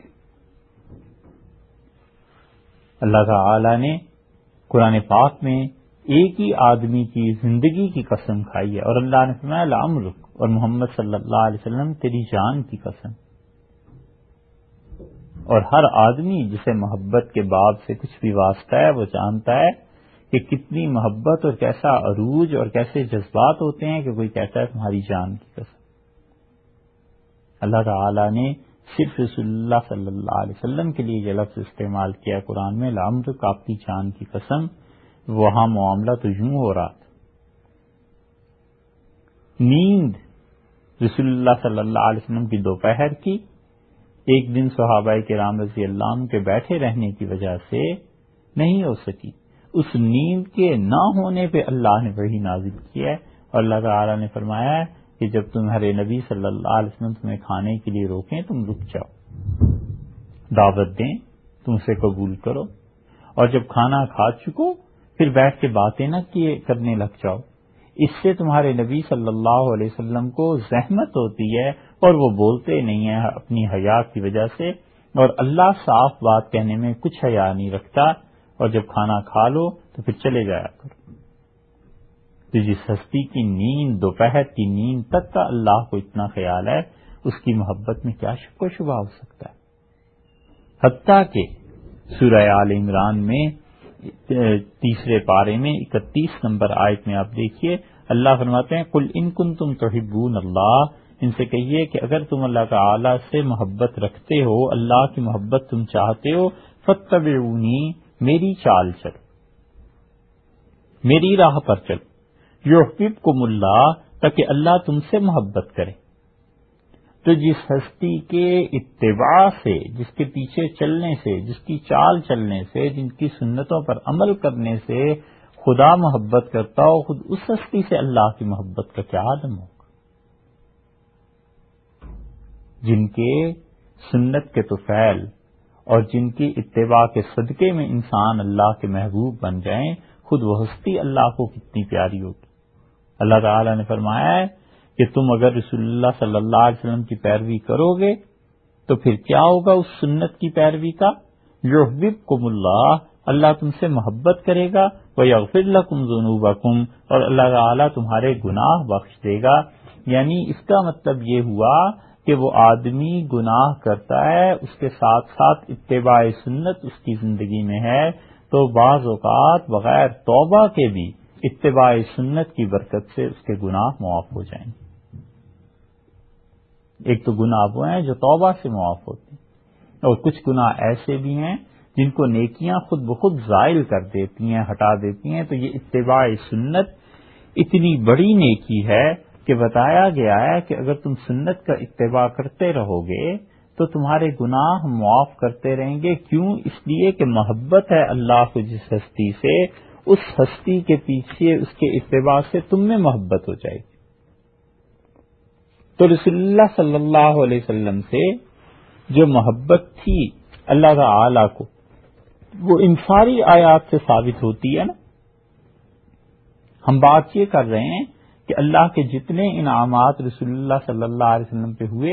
اللہ تعالی نے قرآن پاک میں ایک ہی آدمی کی زندگی کی قسم کھائی ہے اور اللہ نے فرمایا لعمرک، اور محمد صلی اللہ علیہ وسلم تیری جان کی قسم. اور ہر آدمی جسے محبت کے باب سے کچھ بھی واسطہ ہے وہ جانتا ہے کہ کتنی محبت اور کیسا عروج اور کیسے جذبات ہوتے ہیں کہ کوئی کہتا ہے تمہاری جان کی قسم. اللہ تعالی نے صرف رسول اللہ صلی اللہ علیہ وسلم کے لیے یہ لفظ استعمال کیا قرآن میں، لعمرک آپ کی جان کی قسم. وہاں معاملہ تو یوں ہو رہا تھا. نیند رسول اللہ صلی اللہ علیہ وسلم کی دوپہر کی ایک دن صحابہ کرام رضی اللہ عنہ کے بیٹھے رہنے کی وجہ سے نہیں ہو سکی. اس نیند کے نہ ہونے پہ اللہ نے وحی نازل کیا ہے اور اللہ تعالی نے فرمایا ہے کہ جب تمہارے نبی صلی اللہ علیہ وسلم تمہیں کھانے کے لیے روکیں تم رک جاؤ، دعوت دیں تم اسے قبول کرو، اور جب کھانا کھا چکو پھر بیٹھ کے باتیں نہ کیے کرنے لگ جاؤ. اس سے تمہارے نبی صلی اللہ علیہ وسلم کو زحمت ہوتی ہے اور وہ بولتے نہیں ہیں اپنی حیا کی وجہ سے، اور اللہ صاف بات کہنے میں کچھ حیا نہیں رکھتا، اور جب کھانا کھا لو تو پھر چلے جایا کرو. تو جس ہستی کی نیند دوپہر کی نیند تک کا اللہ کو اتنا خیال ہے، اس کی محبت میں کیا شک و شبہ ہو سکتا ہے. حتیٰ کہ سورہ آل عمران میں تیسرے پارے میں اکتیس نمبر آیت میں آپ دیکھیے اللہ فرماتے ہیں قل ان کنتم تحبون اللہ، ان سے کہیے کہ اگر تم اللہ تعالی سے محبت رکھتے ہو، اللہ کی محبت تم چاہتے ہو، فاتبعونی، میری چال چلو، میری راہ پر چلو، یحببکم اللہ، تاکہ اللہ تم سے محبت کرے. تو جس ہستی کے اتباع سے، جس کے پیچھے چلنے سے، جس کی چال چلنے سے، جن کی سنتوں پر عمل کرنے سے خدا محبت کرتا ہو، خود اس ہستی سے اللہ کی محبت کا کیا عدم ہوگا. جن کے سنت کے طفیل اور جن کی اتباع کے صدقے میں انسان اللہ کے محبوب بن جائیں، خود وہ ہستی اللہ کو کتنی پیاری ہوگی. اللہ تعالی نے فرمایا ہے کہ تم اگر رسول اللہ صلی اللہ علیہ وسلم کی پیروی کرو گے تو پھر کیا ہوگا اس سنت کی پیروی کا، یحببکم اللہ، اللہ تم سے محبت کرے گا، وَيَغْفِرْ لَكُمْ ذُنُوبَكُمْ، اور اللہ تعالیٰ تمہارے گناہ بخش دے گا۔ یعنی اس کا مطلب یہ ہوا کہ وہ آدمی گناہ کرتا ہے، اس کے ساتھ ساتھ اتباع سنت اس کی زندگی میں ہے، تو بعض اوقات بغیر توبہ کے بھی اتباع سنت کی برکت سے اس کے گناہ معاف ہو جائیں گے۔ ایک تو گناہ وہ ہیں جو توبہ سے معاف ہوتے ہیں، اور کچھ گناہ ایسے بھی ہیں جن کو نیکیاں خود بخود زائل کر دیتی ہیں، ہٹا دیتی ہیں۔ تو یہ اتباع سنت اتنی بڑی نیکی ہے کہ بتایا گیا ہے کہ اگر تم سنت کا اتباع کرتے رہو گے تو تمہارے گناہ معاف کرتے رہیں گے۔ کیوں؟ اس لیے کہ محبت ہے اللہ کو جس ہستی سے، اس ہستی کے پیچھے اس کے اتباع سے تم میں محبت ہو جائے گی۔ تو رسول اللہ صلی اللہ علیہ وسلم سے جو محبت تھی اللہ تعالی کو، وہ ان ساری آیات سے ثابت ہوتی ہے نا۔ ہم بات یہ کر رہے ہیں کہ اللہ کے جتنے انعامات رسول اللہ صلی اللہ علیہ وسلم پہ ہوئے،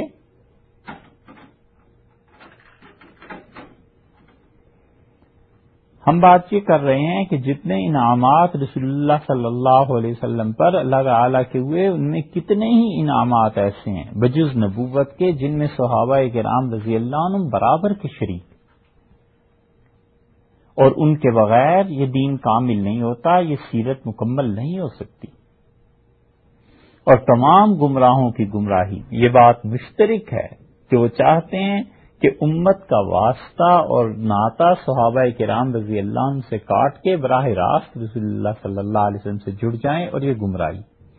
ہم بات یہ کر رہے ہیں کہ جتنے انعامات رسول اللہ صلی اللہ علیہ وسلم پر اللہ تعالیٰ کے ہوئے، ان میں کتنے ہی انعامات ایسے ہیں بجز نبوت کے جن میں صحابہ کرام رضی اللہ عنہم برابر کے شریک، اور ان کے بغیر یہ دین کامل نہیں ہوتا، یہ سیرت مکمل نہیں ہو سکتی۔ اور تمام گمراہوں کی گمراہی یہ بات مشترک ہے کہ وہ چاہتے ہیں کہ امت کا واسطہ اور ناطہ صحابہ کرام رضی اللہ عنہ سے کاٹ کے براہ راست رسول اللہ صلی اللہ علیہ وسلم سے جڑ جائیں، اور یہ گمراہی۔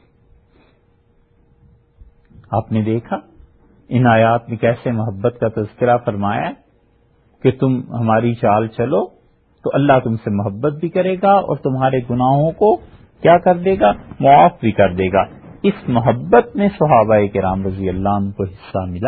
آپ نے دیکھا ان آیات میں کیسے محبت کا تذکرہ فرمایا کہ تم ہماری چال چلو تو اللہ تم سے محبت بھی کرے گا اور تمہارے گناہوں کو کیا کر دے گا؟ معاف بھی کر دے گا۔ اس محبت میں صحابہ کرام رضی اللہ عنہ کو حصہ ملا۔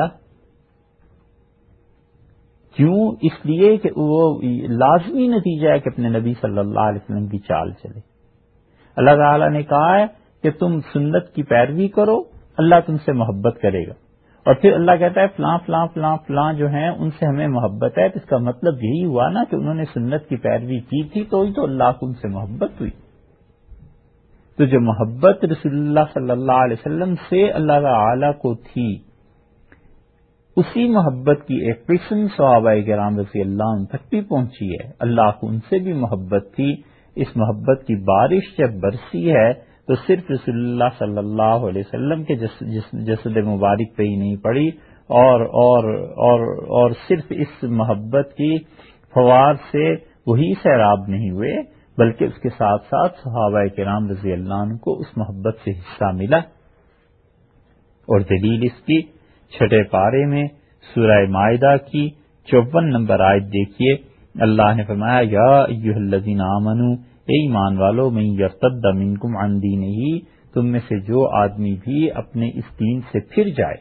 کیوں؟ اس لیے کہ وہ لازمی نتیجہ ہے کہ اپنے نبی صلی اللہ علیہ وسلم کی چال چلے۔ اللہ تعالیٰ نے کہا ہے کہ تم سنت کی پیروی کرو، اللہ تم سے محبت کرے گا، اور پھر اللہ کہتا ہے فلاں فلاں فلاں فلاں جو ہیں ان سے ہمیں محبت ہے۔ تو اس کا مطلب یہی ہوا نا کہ انہوں نے سنت کی پیروی کی تھی، تو ہی تو اللہ کو ان سے محبت ہوئی۔ تو جو محبت رسول اللہ صلی اللہ علیہ وسلم سے اللہ تعالی کو تھی، اسی محبت کی ایک قسم صحابہ کرام رضی اللہ عنہ تک بھی پہنچی ہے۔ اللہ کو ان سے بھی محبت تھی۔ اس محبت کی بارش جب برسی ہے تو صرف رسول اللہ صلی اللہ علیہ وسلم کے جسد مبارک پہ ہی نہیں پڑی، اور اور اور اور صرف اس محبت کی فوار سے وہی سیراب نہیں ہوئے، بلکہ اس کے ساتھ ساتھ صحابہ کرام رضی اللہ عنہ کو اس محبت سے حصہ ملا۔ اور دلیل اس کی چھٹے پارے میں سورہ مائدہ کی چوون نمبر آیت دیکھیے، اللہ نے فرمایا یا ایھا الذین آمنوا، اے ایمان والو، من یرتد منکم عن دینہ، تم میں سے جو آدمی بھی اپنے اس دین سے پھر جائے،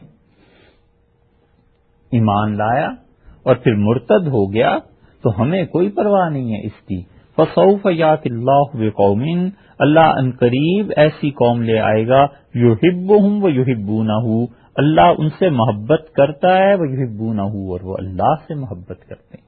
ایمان لایا اور پھر مرتد ہو گیا، تو ہمیں کوئی پرواہ نہیں ہے اس کی۔ فسوف یأتی اللہ بقوم، اللہ ان قریب ایسی قوم لے آئے گا، یحبہم ویحبونہ، اللہ ان سے محبت کرتا ہے، ویحبونہ، اور وہ اللہ سے محبت کرتے ہیں۔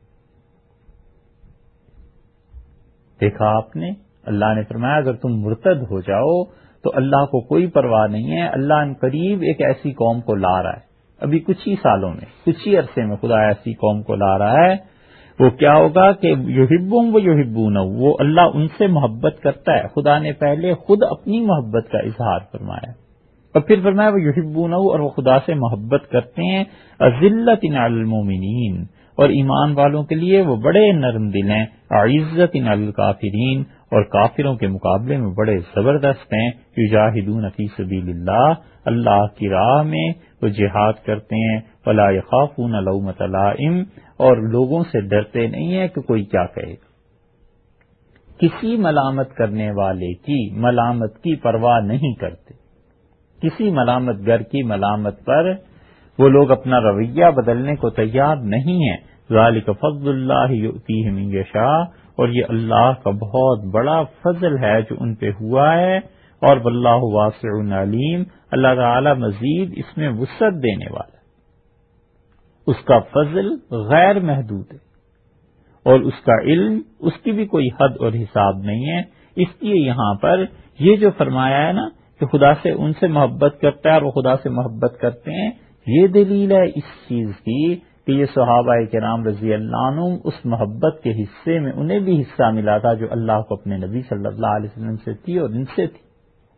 دیکھا آپ نے، اللہ نے فرمایا اگر تم مرتد ہو جاؤ تو اللہ کو کوئی پرواہ نہیں ہے، اللہ ان قریب ایک ایسی قوم کو لا رہا ہے، ابھی کچھ ہی سالوں میں، کچھ ہی عرصے میں خدا ایسی قوم کو لا رہا ہے۔ وہ کیا ہوگا کہ یحبہم ویحبونہ، وہ اللہ ان سے محبت کرتا ہے۔ خدا نے پہلے خود اپنی محبت کا اظہار فرمایا، اور پھر فرمایا وہ یحبونہ، اور وہ خدا سے محبت کرتے ہیں۔ اذلۃ علی المؤمنین، اور ایمان والوں کے لیے وہ بڑے نرم دل ہیں۔ اعزۃ علی الکافرین، اور کافروں کے مقابلے میں بڑے زبردست ہیں۔ یجاہدون فی سبیل اللہ، اللہ کی راہ میں وہ جہاد کرتے ہیں۔ ولا یخافون لومۃ لائم، اور لوگوں سے ڈرتے نہیں ہیں کہ کوئی کیا کہے گا۔ کسی ملامت کرنے والے کی ملامت کی پرواہ نہیں کرتے، کسی ملامت گر کی ملامت پر وہ لوگ اپنا رویہ بدلنے کو تیار نہیں ہیں۔ ذالک فضل اللہ یؤتیہ من یشاء، اور یہ اللہ کا بہت بڑا فضل ہے جو ان پہ ہوا ہے، اور واللہ واسع علیم، اللہ تعالی مزید اس میں وسعت دینے والا، اس کا فضل غیر محدود ہے، اور اس کا علم، اس کی بھی کوئی حد اور حساب نہیں ہے. اس لیے یہاں پر یہ جو فرمایا ہے نا کہ خدا سے ان سے محبت کرتا ہے اور وہ خدا سے محبت کرتے ہیں، یہ دلیل ہے اس چیز کی کہ یہ صحابہ کرام رضی اللہ عنہم اس محبت کے حصے میں انہیں بھی حصہ ملا تھا جو اللہ کو اپنے نبی صلی اللہ علیہ وسلم سے تھی اور ان سے تھی.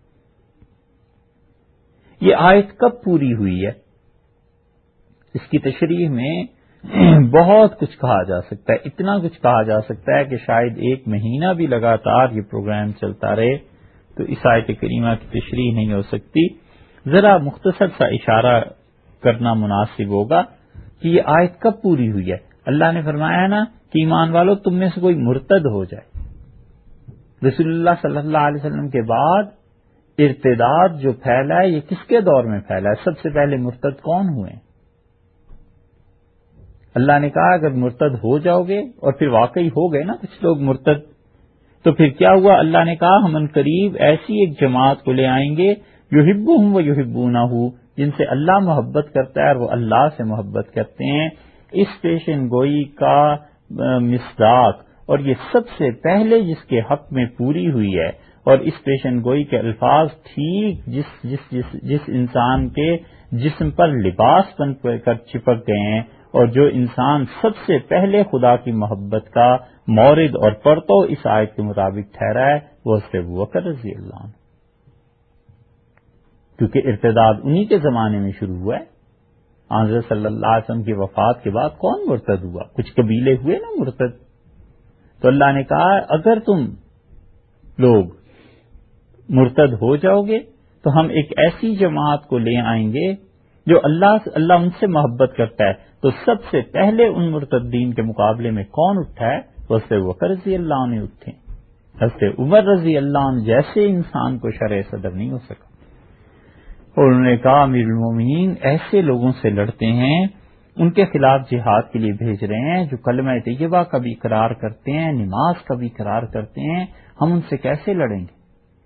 یہ آیت کب پوری ہوئی ہے؟ اس کی تشریح میں بہت کچھ کہا جا سکتا ہے، اتنا کچھ کہا جا سکتا ہے کہ شاید ایک مہینہ بھی لگاتار یہ پروگرام چلتا رہے تو اس آیت کریمہ کی تشریح نہیں ہو سکتی. ذرا مختصر سا اشارہ کرنا مناسب ہوگا کہ یہ آیت کب پوری ہوئی ہے. اللہ نے فرمایا نا کہ ایمان والو تم میں سے کوئی مرتد ہو جائے. رسول اللہ صلی اللہ علیہ وسلم کے بعد ارتداد جو پھیلا ہے یہ کس کے دور میں پھیلا ہے؟ سب سے پہلے مرتد کون ہوئے؟ اللہ نے کہا اگر مرتد ہو جاؤ گے، اور پھر واقعی ہو گئے نا کچھ لوگ مرتد، تو پھر کیا ہوا؟ اللہ نے کہا ہم ان قریب ایسی ایک جماعت کو لے آئیں گے یحبہم و یحبونہ، جن سے اللہ محبت کرتا ہے اور وہ اللہ سے محبت کرتے ہیں. اس پیشن گوئی کا مصداق اور یہ سب سے پہلے جس کے حق میں پوری ہوئی ہے، اور اس پیشن گوئی کے الفاظ ٹھیک جس جس جس جس انسان کے جسم پر لباس بن کر چپک گئے ہیں، اور جو انسان سب سے پہلے خدا کی محبت کا مورد اور پرتو اس آیت کے مطابق ٹھہرا ہے وہ حضرت ابوبکر رضی اللہ عنہ، کیونکہ ارتداد انہی کے زمانے میں شروع ہوا ہے. حضرت صلی اللہ علیہ وسلم کی وفات کے بعد کون مرتد ہوا؟ کچھ قبیلے ہوئے نا مرتد. تو اللہ نے کہا اگر تم لوگ مرتد ہو جاؤ گے تو ہم ایک ایسی جماعت کو لے آئیں گے جو اللہ اللہ ان سے محبت کرتا ہے. تو سب سے پہلے ان مرتدین کے مقابلے میں کون اٹھا ہے؟ حضرت ابوبکر رضی اللہ عنہ اٹھے. حضرت عمر رضی اللہ عنہ جیسے انسان کو شرع صدر نہیں ہو سکا، اور انہوں نے کہا امیر المومنین ایسے لوگوں سے لڑتے ہیں، ان کے خلاف جہاد کے لیے بھیج رہے ہیں جو کلمہ طیبہ کا بھی اقرار کرتے ہیں، نماز کا بھی اقرار کرتے ہیں، ہم ان سے کیسے لڑیں گے؟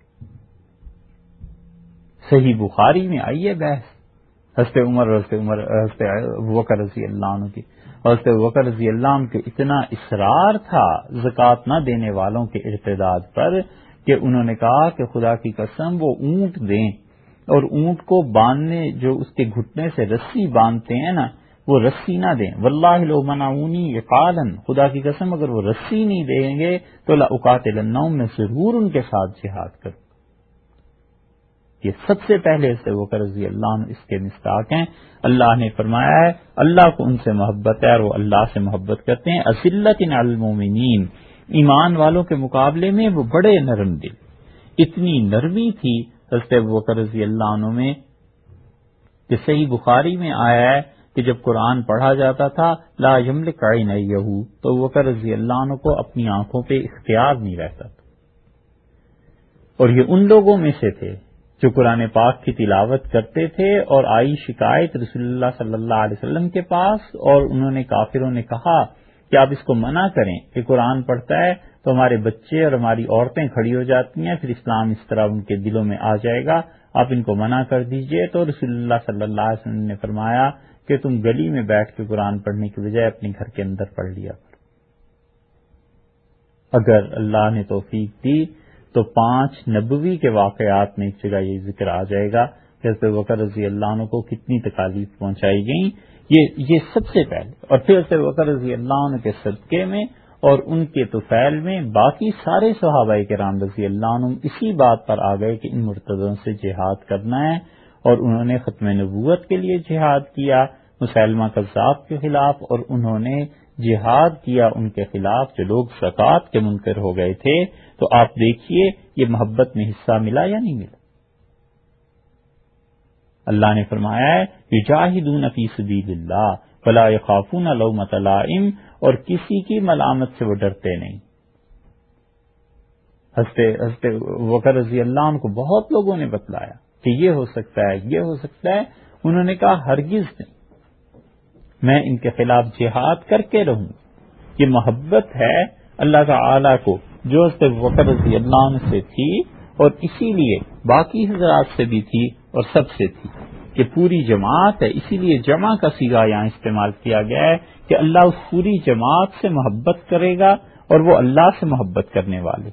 صحیح بخاری میں آئی ہے بحث حضرت عمر حضرت عمر حضرت ابوبکر رضی اللہ عنہ کی. حضرت ابوبکر رضی اللہ عنہ کے اتنا اصرار تھا زکوٰۃ نہ دینے والوں کے ارتداد پر کہ انہوں نے کہا کہ خدا کی قسم وہ اونٹ دیں، اور اونٹ کو باندھنے جو اس کے گھٹنے سے رسی باندھتے ہیں نا وہ رسی نہ دیں. واللہ لو منعونی عقالا، خدا کی قسم اگر وہ رسی نہیں دیں گے تو لاقاتلنہم، میں ضرور ان کے ساتھ جہاد کروں. یہ سب سے پہلے حضرت ابوبکر رضی اللہ عنہ اس کے مصداق ہیں. اللہ نے فرمایا ہے اللہ کو ان سے محبت ہے اور وہ اللہ سے محبت کرتے ہیں. اذلۃ علی المؤمنین، ایمان والوں کے مقابلے میں وہ بڑے نرم دل. اتنی نرمی تھی حضرت ابوبکر رضی اللہ عنہ میں کہ صحیح بخاری میں آیا ہے کہ جب قرآن پڑھا جاتا تھا لا یملک عینیہ، تو ابوبکر رضی اللہ عنہ کو اپنی آنکھوں پہ اختیار نہیں رہتا تھا. اور یہ ان لوگوں میں سے تھے جو قرآن پاک کی تلاوت کرتے تھے، اور آئی شکایت رسول اللہ صلی اللہ علیہ وسلم کے پاس، اور انہوں نے کافروں نے کہا کہ آپ اس کو منع کریں کہ قرآن پڑھتا ہے تو ہمارے بچے اور ہماری عورتیں کھڑی ہو جاتی ہیں، پھر اسلام اس طرح ان کے دلوں میں آ جائے گا، آپ ان کو منع کر دیجئے. تو رسول اللہ صلی اللہ علیہ وسلم نے فرمایا کہ تم گلی میں بیٹھ کے قرآن پڑھنے کی بجائے اپنے گھر کے اندر پڑھ لیا کرو. اگر اللہ نے توفیق دی تو پانچ نبوی کے واقعات میں ایک جگہ یہ ذکر آ جائے گا کہ حضرت ابوبکر رضی اللہ عنہ کو کتنی تکالیف پہنچائی گئیں. یہ یہ سب سے پہلے، اور پھر حضرت ابوبکر رضی اللہ عنہ کے صدقے میں اور ان کے طفیل میں باقی سارے صحابہ کرام رضی اللہ عنہ اسی بات پر آ گئے کہ ان مرتدوں سے جہاد کرنا ہے، اور انہوں نے ختم نبوت کے لیے جہاد کیا مسیلمہ کذاب کے خلاف، اور انہوں نے جہاد کیا ان کے خلاف جو لوگ زکوٰۃ کے منکر ہو گئے تھے. تو آپ دیکھیے یہ محبت میں حصہ ملا یا نہیں ملا؟ اللہ نے فرمایا ہے یجاہدون فی سبیل اللہ ولا یخافون لومۃ لائم، اور کسی کی ملامت سے وہ ڈرتے نہیں. حضرت حضرت ابوبکر رضی اللہ عنہ کو بہت لوگوں نے بتلایا کہ یہ ہو سکتا ہے یہ ہو سکتا ہے، انہوں نے کہا ہرگز نہیں، میں ان کے خلاف جہاد کر کے رہوں. یہ محبت ہے اللہ تعالی کو جو حضرت ابوبکر رضی اللہ عنہ سے تھی، اور اسی لیے باقی حضرات سے بھی تھی اور سب سے تھی. کہ پوری جماعت ہے، اسی لیے جمع کا صیغہ یہاں استعمال کیا گیا ہے کہ اللہ اس پوری جماعت سے محبت کرے گا اور وہ اللہ سے محبت کرنے والے.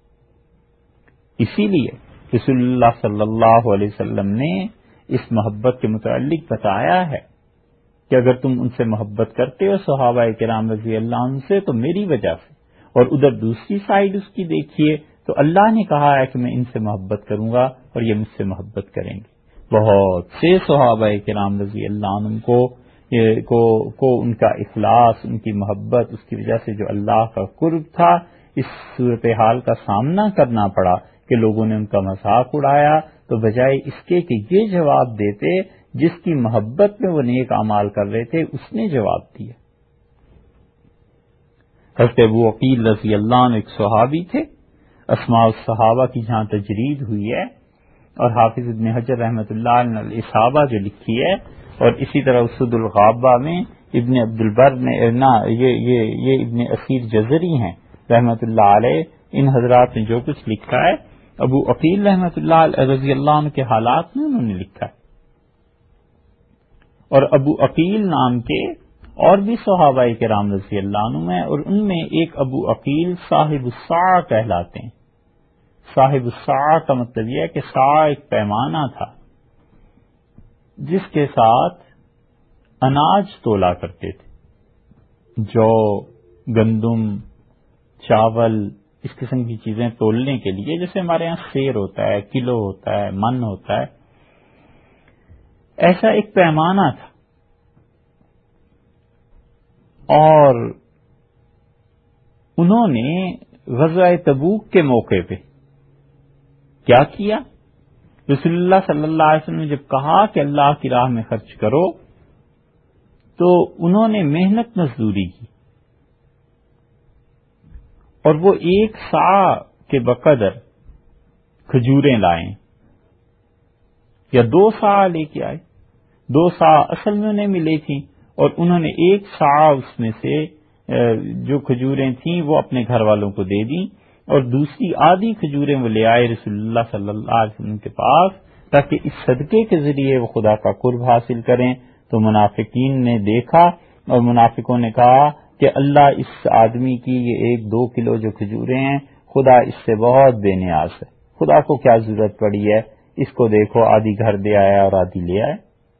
اسی لیے رسول اللہ صلی اللہ علیہ وسلم نے اس محبت کے متعلق بتایا ہے کہ اگر تم ان سے محبت کرتے ہو صحابہ کرام رضی اللہ عنہ سے تو میری وجہ سے، اور ادھر دوسری سائیڈ اس کی دیکھیے تو اللہ نے کہا ہے کہ میں ان سے محبت کروں گا اور یہ مجھ سے محبت کریں گے. بہت سے صحابہ کرام رضی اللہ عنہ کو کو, کو ان کا اخلاص، ان کی محبت، اس کی وجہ سے جو اللہ کا قرب تھا، اس صورتحال کا سامنا کرنا پڑا کہ لوگوں نے ان کا مذاق اڑایا، تو بجائے اس کے کہ یہ جواب دیتے جس کی محبت میں وہ نیک اعمال کر رہے تھے، اس نے جواب دیا. حضرت ابو عقیل رضی اللہ عنہ ایک صحابی تھے. اسماء الصحابہ کی جہاں تجرید ہوئی ہے اور حافظ ابن حجر رحمۃ اللہ علیہ الاصابہ جو لکھی ہے، اور اسی طرح اسد الغابہ میں ابن عبد البر نے نا یہ یہ یہ ابن اسیر جزری ہیں رحمۃ اللہ علیہ، ان حضرات نے جو کچھ لکھا ہے ابو عقیل رحمۃ اللہ رضی اللہ عنہ کے حالات میں انہوں نے لکھا ہے. اور ابو عقیل نام کے اور بھی صحابہ کرام رضی اللہ عنہ ہیں، اور ان میں ایک ابو عقیل صاحب الساع کہلاتے ہیں. صاحب الساع کا مطلب یہ ہے کہ ساع ایک پیمانہ تھا جس کے ساتھ اناج تولا کرتے تھے، جو، گندم، چاول، اس قسم کی چیزیں تولنے کے لیے، جیسے ہمارے یہاں سیر ہوتا ہے، کلو ہوتا ہے، من ہوتا ہے، ایسا ایک پیمانہ تھا. اور انہوں نے غزوہ تبوک کے موقع پہ کیا کیا؟ رسول اللہ صلی اللہ علیہ وسلم نے جب کہا کہ اللہ کی راہ میں خرچ کرو تو انہوں نے محنت مزدوری کی، اور وہ ایک سا کے بقدر کھجوریں لائیں یا دو سا لے کے آئے. دو سا اصل میں انہیں ملی تھیں، اور انہوں نے ایک سا اس میں سے جو کھجوریں تھیں وہ اپنے گھر والوں کو دے دیں، اور دوسری آدھی کھجوریں وہ لے آئے رسول اللہ صلی اللہ علیہ وسلم کے پاس تاکہ اس صدقے کے ذریعے وہ خدا کا قرب حاصل کریں. تو منافقین نے دیکھا اور منافقوں نے کہا کہ اللہ اس آدمی کی یہ ایک دو کلو جو کھجوریں ہیں، خدا اس سے بہت بے نیاز ہے، خدا کو کیا ضرورت پڑی ہے، اس کو دیکھو آدھی گھر دے آیا اور آدھی لے آئے.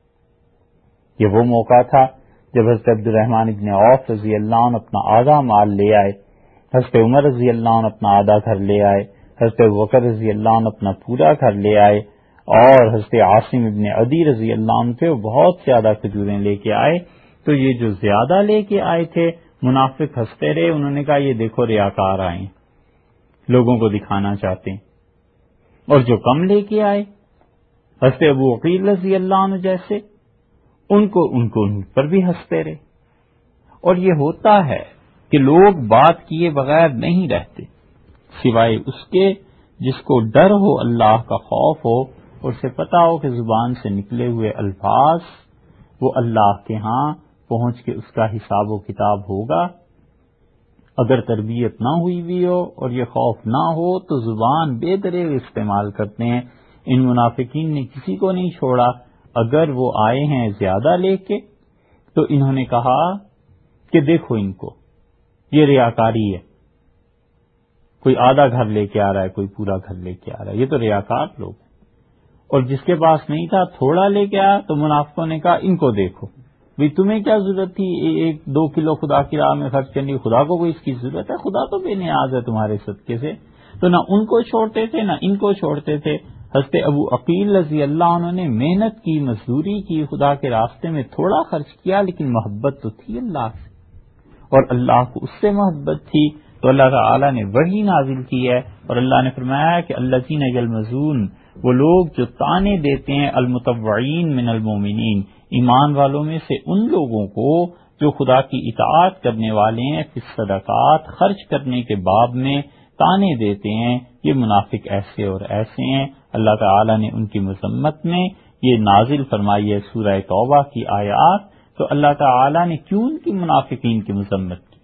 یہ وہ موقع تھا جب حضرت عبد الرحمن ابن عوف رضی اللہ عنہ اپنا آدھا مال لے آئے، حضرت عمر رضی اللہ عنہ اپنا آدھا گھر لے آئے، حضرت ابوبکر رضی اللہ عنہ اپنا پورا گھر لے آئے، اور حضرت عاصم ابن عدی رضی اللہ عنہ تھے وہ بہت زیادہ کھجوریں لے کے آئے. تو یہ جو زیادہ لے کے آئے تھے منافق ہنستے رہے، انہوں نے کہا یہ دیکھو ریاکار آئے ہیں، لوگوں کو دکھانا چاہتے ہیں. اور جو کم لے کے آئے حضرت ابو عقیل رضی اللہ عنہ جیسے، ان کو ان کو ان پر بھی ہنستے رہے. اور یہ ہوتا ہے کہ لوگ بات کیے بغیر نہیں رہتے سوائے اس کے جس کو ڈر ہو، اللہ کا خوف ہو، اور اسے پتا ہو کہ زبان سے نکلے ہوئے الفاظ وہ اللہ کے ہاں پہنچ کے اس کا حساب و کتاب ہوگا. اگر تربیت نہ ہوئی بھی ہو اور یہ خوف نہ ہو تو زبان بے دریغ استعمال کرتے ہیں. ان منافقین نے کسی کو نہیں چھوڑا. اگر وہ آئے ہیں زیادہ لے کے تو انہوں نے کہا کہ دیکھو ان کو، یہ ریاکاری ہے، کوئی آدھا گھر لے کے آ رہا ہے، کوئی پورا گھر لے کے آ رہا ہے، یہ تو ریاکار لوگ ہیں. اور جس کے پاس نہیں تھا تھوڑا لے کے آیا تو منافقوں نے کہا ان کو دیکھو، بھئی تمہیں کیا ضرورت تھی ایک دو کلو خدا کی راہ میں خرچ کرنے کی، خدا کو کوئی اس کی ضرورت ہے، خدا تو بے نیاز ہے تمہارے صدقے سے. تو نہ ان کو چھوڑتے تھے نہ ان کو چھوڑتے تھے. حضرت ابو عقیل رضی اللہ عنہ نے محنت کی، مزدوری کی، خدا کے راستے میں تھوڑا خرچ کیا، لیکن محبت تو تھی اللہ سے، اور اللہ کو اس سے محبت تھی. تو اللہ تعالی نے وحی نازل کی ہے، اور اللہ نے فرمایا کہ الذین یلمزون، وہ لوگ جو تانے دیتے ہیں، المتطوعین من المومنین، ایمان والوں میں سے ان لوگوں کو جو خدا کی اطاعت کرنے والے ہیں، فی الصدقات، خرچ کرنے کے باب میں تانے دیتے ہیں، یہ منافق ایسے اور ایسے ہیں. اللہ تعالی نے ان کی مذمت میں یہ نازل فرمائی ہے سورہ توبہ کی آیات. تو اللہ تعالی نے کیوں ان کی منافقین کی مذمت کی؟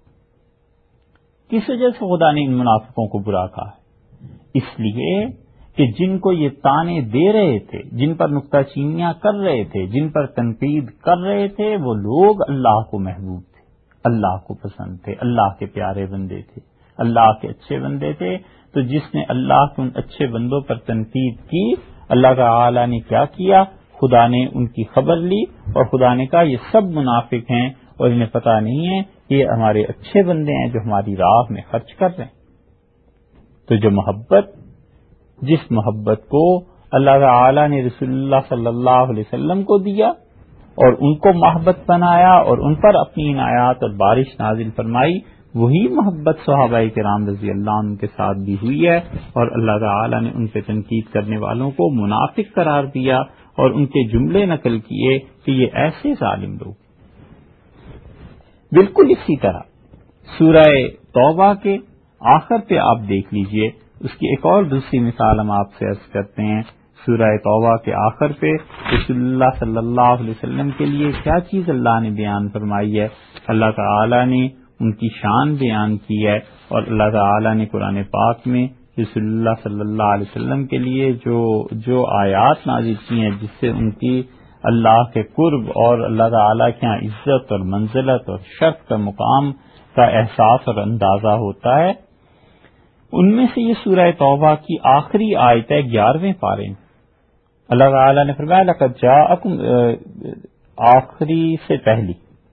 کس وجہ سے خدا نے ان منافقوں کو برا کہا ہے؟ اس لیے کہ جن کو یہ تانے دے رہے تھے، جن پر نکتہ چینیاں کر رہے تھے، جن پر تنقید کر رہے تھے، وہ لوگ اللہ کو محبوب تھے، اللہ کو پسند تھے، اللہ کے پیارے بندے تھے، اللہ کے اچھے بندے تھے. تو جس نے اللہ کے ان اچھے بندوں پر تنقید کی، اللہ تعالی نے کیا کیا؟ خدا نے ان کی خبر لی اور خدا نے کہا یہ سب منافق ہیں اور انہیں پتہ نہیں ہے کہ یہ ہمارے اچھے بندے ہیں جو ہماری راہ میں خرچ کر رہے ہیں. تو جو محبت، جس محبت کو اللہ تعالی نے رسول اللہ صلی اللہ علیہ وسلم کو دیا اور ان کو محبت بنایا اور ان پر اپنی عنایات اور بارش نازل فرمائی، وہی محبت صحابہ کرام رضی اللہ عنہ کے ساتھ بھی ہوئی ہے. اور اللہ تعالی نے ان پہ تنقید کرنے والوں کو منافق قرار دیا اور ان کے جملے نقل کیے کہ یہ ایسے ظالم لوگ. بالکل اسی طرح سورہ توبہ کے آخر پہ آپ دیکھ لیجئے، اس کی ایک اور دوسری مثال ہم آپ سے عرض کرتے ہیں. سورہ توبہ کے آخر پہ رسول اللہ صلی اللہ علیہ وسلم کے لیے کیا چیز اللہ نے بیان فرمائی ہے؟ اللہ تعالی نے ان کی شان بیان کی ہے اور اللہ تعالی نے قرآن پاک میں رسول اللہ صلی اللہ علیہ وسلم کے لیے جو جو آیات نازل کی ہیں جس سے ان کی اللہ کے قرب اور اللہ تعالی کے یہاں عزت اور منزلت اور شرف کا مقام کا احساس اور اندازہ ہوتا ہے، ان میں سے یہ سورہ توبہ کی آخری آیت ہے گیارہویں پارے میں. اللہ تعالی نے فرمایا لقد جاءکم، آخری سے پہلی،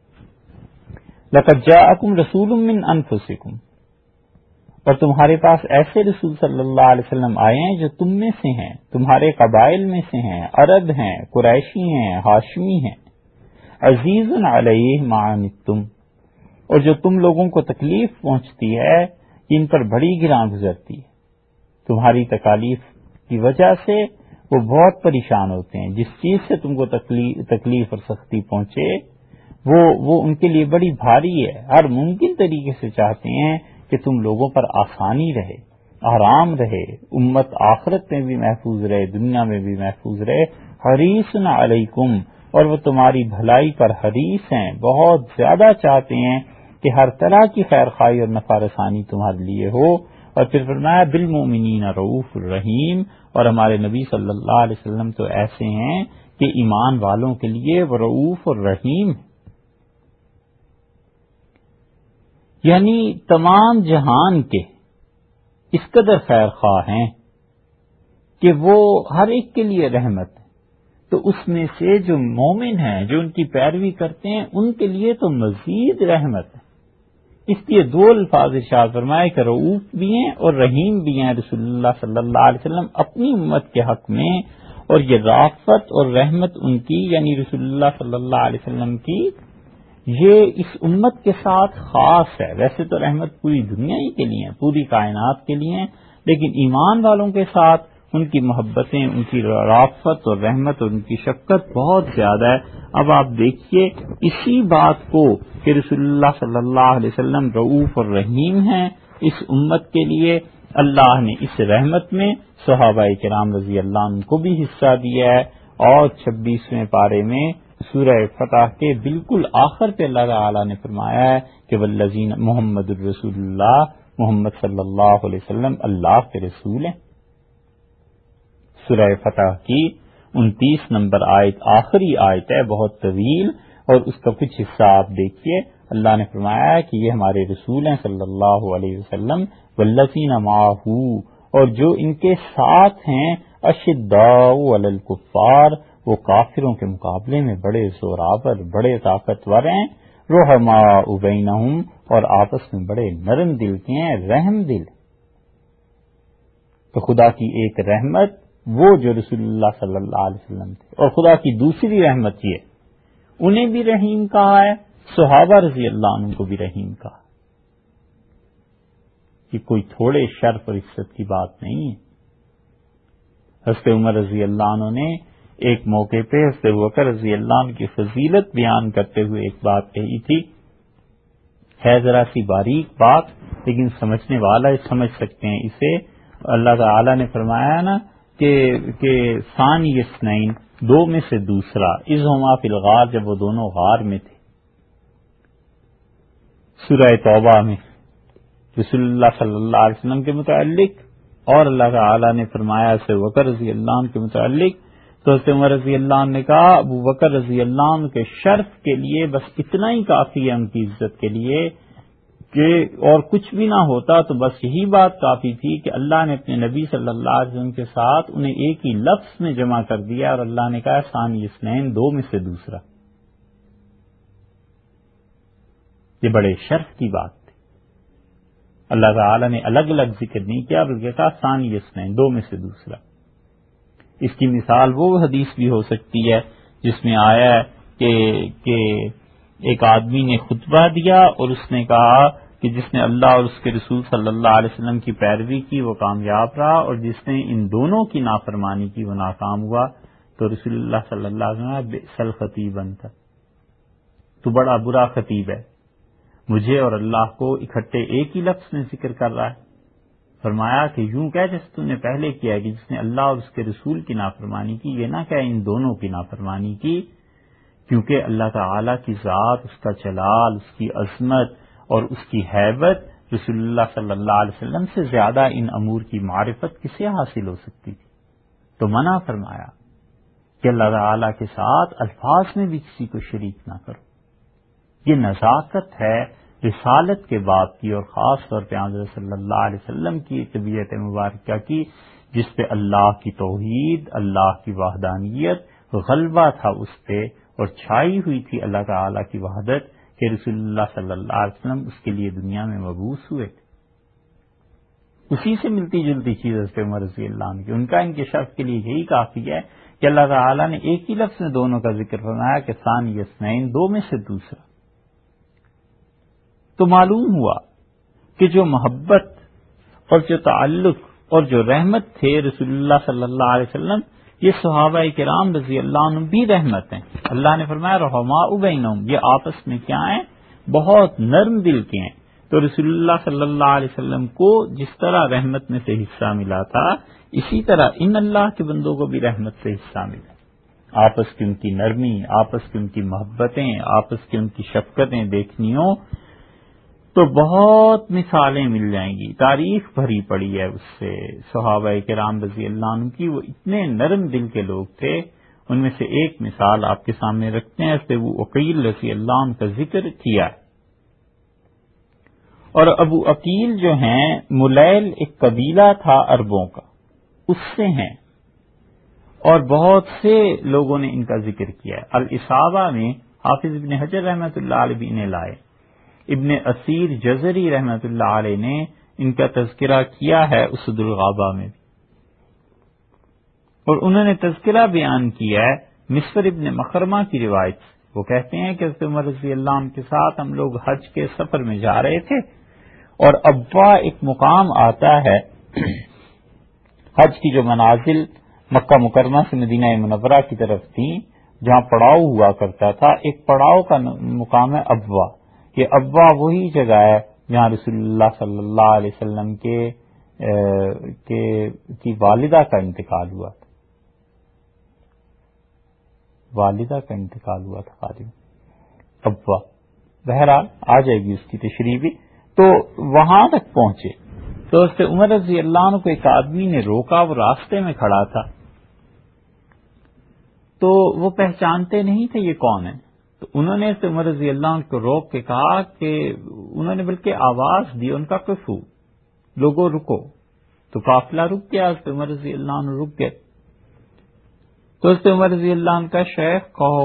لقد جاءکم رسول من انفسکم، اور تمہارے پاس ایسے رسول صلی اللہ علیہ وسلم آئے ہیں جو تم میں سے ہیں، تمہارے قبائل میں سے ہیں، عرب ہیں، قریشی ہیں، ہاشمی ہیں. عزیز علیہ ما عنتم، اور جو تم لوگوں کو تکلیف پہنچتی ہے ان پر بڑی گراں گزرتی ہے. تمہاری تکالیف کی وجہ سے وہ بہت پریشان ہوتے ہیں. جس چیز سے تم کو تکلیف تکلیف اور سختی پہنچے وہ وہ ان کے لیے بڑی بھاری ہے. ہر ممکن طریقے سے چاہتے ہیں کہ تم لوگوں پر آسانی رہے، آرام رہے، امت آخرت میں بھی محفوظ رہے، دنیا میں بھی محفوظ رہے. حریص علیکم، اور وہ تمہاری بھلائی پر حریص ہیں، بہت زیادہ چاہتے ہیں کہ ہر طرح کی خیر خواہی اور نفع رسانی تمہارے لیے ہو. اور پھر فرمایا بالمؤمنین رؤوف الرحیم، اور ہمارے نبی صلی اللہ علیہ وسلم تو ایسے ہیں کہ ایمان والوں کے لیے وہ رؤوف الرحیم، یعنی تمام جہان کے اس قدر خیر خواہ ہیں کہ وہ ہر ایک کے لیے رحمت ہے. تو اس میں سے جو مومن ہیں، جو ان کی پیروی کرتے ہیں، ان کے لیے تو مزید رحمت ہے. اس لیے دو الفاظ ارشاد فرمائے کہ رؤوف بھی ہیں اور رحیم بھی ہیں رسول اللہ صلی اللہ علیہ وسلم اپنی امت کے حق میں. اور یہ رافت اور رحمت ان کی، یعنی رسول اللہ صلی اللہ علیہ وسلم کی، یہ اس امت کے ساتھ خاص ہے. ویسے تو رحمت پوری دنیا ہی کے لیے، پوری کائنات کے لیے، لیکن ایمان والوں کے ساتھ ان کی محبتیں، ان کی رافت اور رحمت اور ان کی شفقت بہت زیادہ ہے. اب آپ دیکھیے اسی بات کو کہ رسول اللہ صلی اللہ علیہ وسلم رؤوف اور رحیم ہیں اس امت کے لیے، اللہ نے اس رحمت میں صحابہ کرام رضی اللہ عنہ کو بھی حصہ دیا ہے. اور چھبیسویں پارے میں سورہ فتح کے بالکل آخر پہ اللہ تعالی نے فرمایا ہے کہ والذین محمد الرسول اللہ، محمد صلی اللہ علیہ وسلم اللہ کے رسول ہیں. سورہ فتح کی انتیس نمبر آیت آخری آیت ہے، بہت طویل، اور اس کا کچھ حصہ آپ دیکھیے. اللہ نے فرمایا کہ یہ ہمارے رسول ہیں صلی اللہ علیہ وسلم، والذین معہ، اور جو ان کے ساتھ ہیں، اشداء علی الکفار، وہ کافروں کے مقابلے میں بڑے زوراور، بڑے طاقتور ہیں. رحماء بینہم، اور آپس میں بڑے نرم دل کے ہیں، رحم دل. تو خدا کی ایک رحمت وہ جو رسول اللہ صلی اللہ علیہ وسلم تھے، اور خدا کی دوسری رحمت یہ انہیں بھی رحیم کہا ہے، صحابہ رضی اللہ عنہ کو بھی رحیم کہا. یہ کوئی تھوڑے شرف اور عزت کی بات نہیں ہے. حضرت عمر رضی اللہ عنہ نے ایک موقع پہ حضرت ابوبکر رضی اللہ عنہ کی فضیلت بیان کرتے ہوئے ایک بات کہی تھی. ہے ذرا سی باریک بات، لیکن سمجھنے والا سمجھ سکتے ہیں اسے. اللہ تعالی نے فرمایا نا کہ کہ ثانی اثنین، دو میں سے دوسرا، اذ ہما فی الغار، جب وہ دونوں غار میں تھے. سورہ توبہ میں رسول اللہ صلی اللہ علیہ وسلم کے متعلق اور اللہ تعالی نے فرمایا سے بکر رضی اللہ عنہ کے متعلق، تو حضرت عمر رضی اللہ عنہ نے کہا ابو بکر رضی اللہ عنہ کے شرف کے لیے بس اتنا ہی کافی ہے ان کی عزت کے لیے کہ اور کچھ بھی نہ ہوتا تو بس یہی بات کافی تھی کہ اللہ نے اپنے نبی صلی اللہ علیہ وسلم کے ساتھ انہیں ایک ہی لفظ میں جمع کر دیا، اور اللہ نے کہا ثانی اثنین، دو میں سے دوسرا۔ یہ بڑے شرف کی بات تھی، اللہ تعالی نے الگ الگ ذکر نہیں کیا بلکہ کہا ثانی اثنین، دو میں سے دوسرا۔ اس کی مثال وہ حدیث بھی ہو سکتی ہے جس میں آیا ہے کہ کہ ایک آدمی نے خطبہ دیا اور اس نے کہا کہ جس نے اللہ اور اس کے رسول صلی اللہ علیہ وسلم کی پیروی کی وہ کامیاب رہا، اور جس نے ان دونوں کی نافرمانی کی وہ ناکام ہوا۔ تو رسول اللہ صلی اللہ علیہ وسلم بئسل خطیب انت، تو بڑا برا خطیب ہے، مجھے اور اللہ کو اکٹھے ایک ہی لفظ میں ذکر کر رہا ہے۔ فرمایا کہ یوں کہ جیسے تم نے پہلے کیا کہ جس نے اللہ اور اس کے رسول کی نافرمانی کی، یہ نہ کہ ان دونوں کی نافرمانی کی، کیونکہ اللہ تعالی کی ذات، اس کا جلال، اس کی عظمت اور اس کی ہیبت رسول اللہ صلی اللہ علیہ وسلم سے زیادہ ان امور کی معرفت کسے حاصل ہو سکتی تھی؟ تو منع فرمایا کہ اللہ تعالی کے ساتھ الفاظ میں بھی کسی کو شریک نہ کرو۔ یہ نزاکت ہے رسالت کے باب کی، اور خاص طور پہ حضرت صلی اللہ علیہ وسلم کی طبیعت مبارکہ کی، جس پہ اللہ کی توحید، اللہ کی وحدانیت غلبہ تھا اس پہ، اور چھائی ہوئی تھی اللہ تعالی کی وحدت کہ رسول اللہ صلی اللہ علیہ وسلم اس کے لیے دنیا میں مبعوث ہوئے تھے۔ اسی سے ملتی جلتی چیز حضرت عمر رضی اللہ عنہ کی، ان کا ان کے شرف کے لیے یہی کافی ہے کہ اللہ تعالی نے ایک ہی لفظ میں دونوں کا ذکر فرمایا کہ ثانی اثنین، دو میں سے دوسرا۔ تو معلوم ہوا کہ جو محبت اور جو تعلق اور جو رحمت تھے رسول اللہ صلی اللہ علیہ وسلم، یہ صحابہ کرام رضی اللہ عنہم بھی رحمت ہیں۔ اللہ نے فرمایا رحماء بینہم، یہ آپس میں کیا ہیں؟ بہت نرم دل کے ہیں۔ تو رسول اللہ صلی اللہ علیہ وسلم کو جس طرح رحمت میں سے حصہ ملا تھا، اسی طرح ان اللہ کے بندوں کو بھی رحمت سے حصہ ملا۔ آپس کی ان کی نرمی، آپس کی ان کی محبتیں، آپس کی ان کی شفقتیں دیکھنی ہو تو بہت مثالیں مل جائیں گی، تاریخ بھری پڑی ہے اس سے۔ صحابہ کرام رضی اللہ عنہ کی وہ اتنے نرم دل کے لوگ تھے، ان میں سے ایک مثال آپ کے سامنے رکھتے ہیں، ابو عقیل رضی اللہ عنہ کا ذکر کیا ہے۔ اور ابو عقیل جو ہیں ملیل ایک قبیلہ تھا عربوں کا، اس سے ہیں، اور بہت سے لوگوں نے ان کا ذکر کیا ہے۔ الاصابہ میں حافظ ابن حجر رحمۃ اللہ علیہ نے لائے، ابن اسیر جزری رحمۃ اللہ علیہ نے ان کا تذکرہ کیا ہے اسد الغابہ میں، اور انہوں نے تذکرہ بیان کیا ہے مسور ابن مخرمہ کی روایت سے۔ وہ کہتے ہیں کہ حضرت عمر رضی اللہ عنہ کے ساتھ ہم لوگ حج کے سفر میں جا رہے تھے، اور ابوا ایک مقام آتا ہے، حج کی جو منازل مکہ مکرمہ سے مدینہ منورہ کی طرف تھیں جہاں پڑاؤ ہوا کرتا تھا، ایک پڑاؤ کا مقام ہے ابوا۔ یہ ابوا وہی جگہ ہے جہاں رسول اللہ صلی اللہ علیہ وسلم کے کے کی والدہ کا انتقال ہوا تھا، والدہ کا انتقال ہوا تھا خادم ابوا۔ بہرحال آ جائے گی اس کی تشریح بھی۔ تو وہاں تک پہنچے تو حضرت عمر رضی اللہ عنہ کو ایک آدمی نے روکا، وہ راستے میں کھڑا تھا، تو وہ پہچانتے نہیں تھے یہ کون ہے۔ تو انہوں نے حضرت عمر رضی اللہ عنہ کو روک کے کہا کہ انہوں نے بلکہ آواز دی ان کا کفو، لوگوں رکو۔ تو قافلہ رک گیا، حضرت عمر رضی اللہ عنہ رک گئے۔ تو حضرت عمر رضی اللہ عنہ کا شیخ کہو،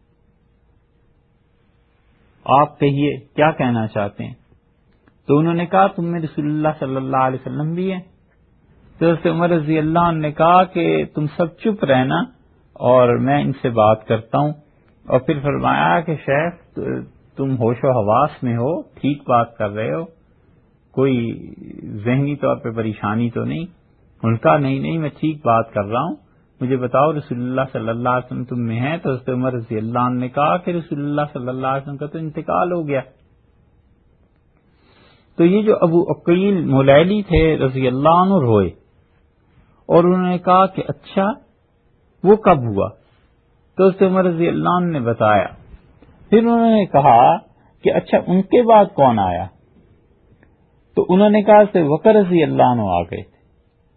آپ کہیے کیا کہنا چاہتے ہیں؟ تو انہوں نے کہا تم میں رسول اللہ صلی اللہ علیہ وسلم بھی ہیں۔ تو حضرت عمر رضی اللہ عنہ نے کہا کہ تم سب چپ رہنا اور میں ان سے بات کرتا ہوں۔ اور پھر فرمایا کہ شیخ تم ہوش و حواس میں ہو، ٹھیک بات کر رہے ہو، کوئی ذہنی طور پہ پریشانی تو نہیں؟ ان کا نہیں نہیں میں ٹھیک بات کر رہا ہوں، مجھے بتاؤ رسول اللہ صلی اللہ علیہ وسلم تم میں ہیں؟ تو حضرت عمر رضی اللہ عنہ نے کہا کہ رسول اللہ صلی اللہ علیہ وسلم کا تو انتقال ہو گیا۔ تو یہ جو ابو عقیل ملیلی تھے رضی اللہ عنہ روئے، اور انہوں نے کہا کہ اچھا وہ کب ہوا؟ تو حضرت عمر رضی اللہ عنہ نے بتایا۔ پھر انہوں نے کہا کہ اچھا ان کے بعد کون آیا؟ تو انہوں نے کہا کہ بکر رضی اللہ عنہ آ گئے تھے۔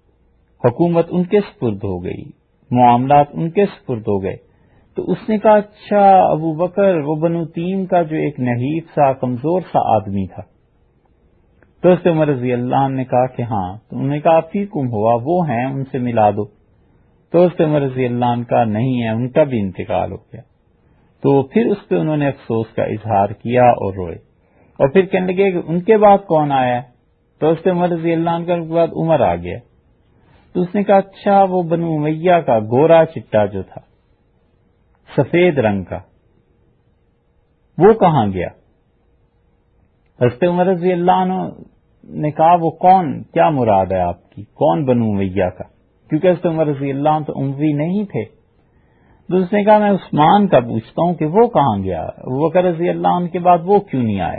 حکومت ان کے سپرد ہو گئی، معاملات ان کے سپرد ہو گئے، تو اس نے کہا اچھا ابو بکر وہ بنو تیم کا جو ایک نحیف سا کمزور سا آدمی تھا، تو اس عمر رضی اللہ عنہ نے کہا کہ ہاں، تو انہوں نے کہا فیکم ہوا وہ ہیں ان سے ملا دو، تو اس عمر رضی اللہ عنہ کا نہیں ہے، ان کا بھی انتقال ہو گیا۔ تو پھر اس پہ انہوں نے افسوس کا اظہار کیا اور روئے، اور پھر کہنے لگے کہ ان کے بعد کون آیا ہے، تو اس عمر رضی اللہ عنہ کے بعد عمر آ گیا، تو اس نے کہا اچھا وہ بنو امیہ کا گورا چٹا جو تھا سفید رنگ کا وہ کہاں گیا؟ حضرت عمر رضی اللہ عنہ نے کہا وہ کون، کیا مراد ہے آپ کی، کون بنو امیہ کا، کیونکہ حضرت عمر رضی اللہ عنہ تو اموی نہیں تھے۔ تو اس نے کہا میں عثمان کا پوچھتا ہوں کہ وہ کہاں گیا، ابو بکر رضی اللہ عنہ کے بعد وہ کیوں نہیں آیا؟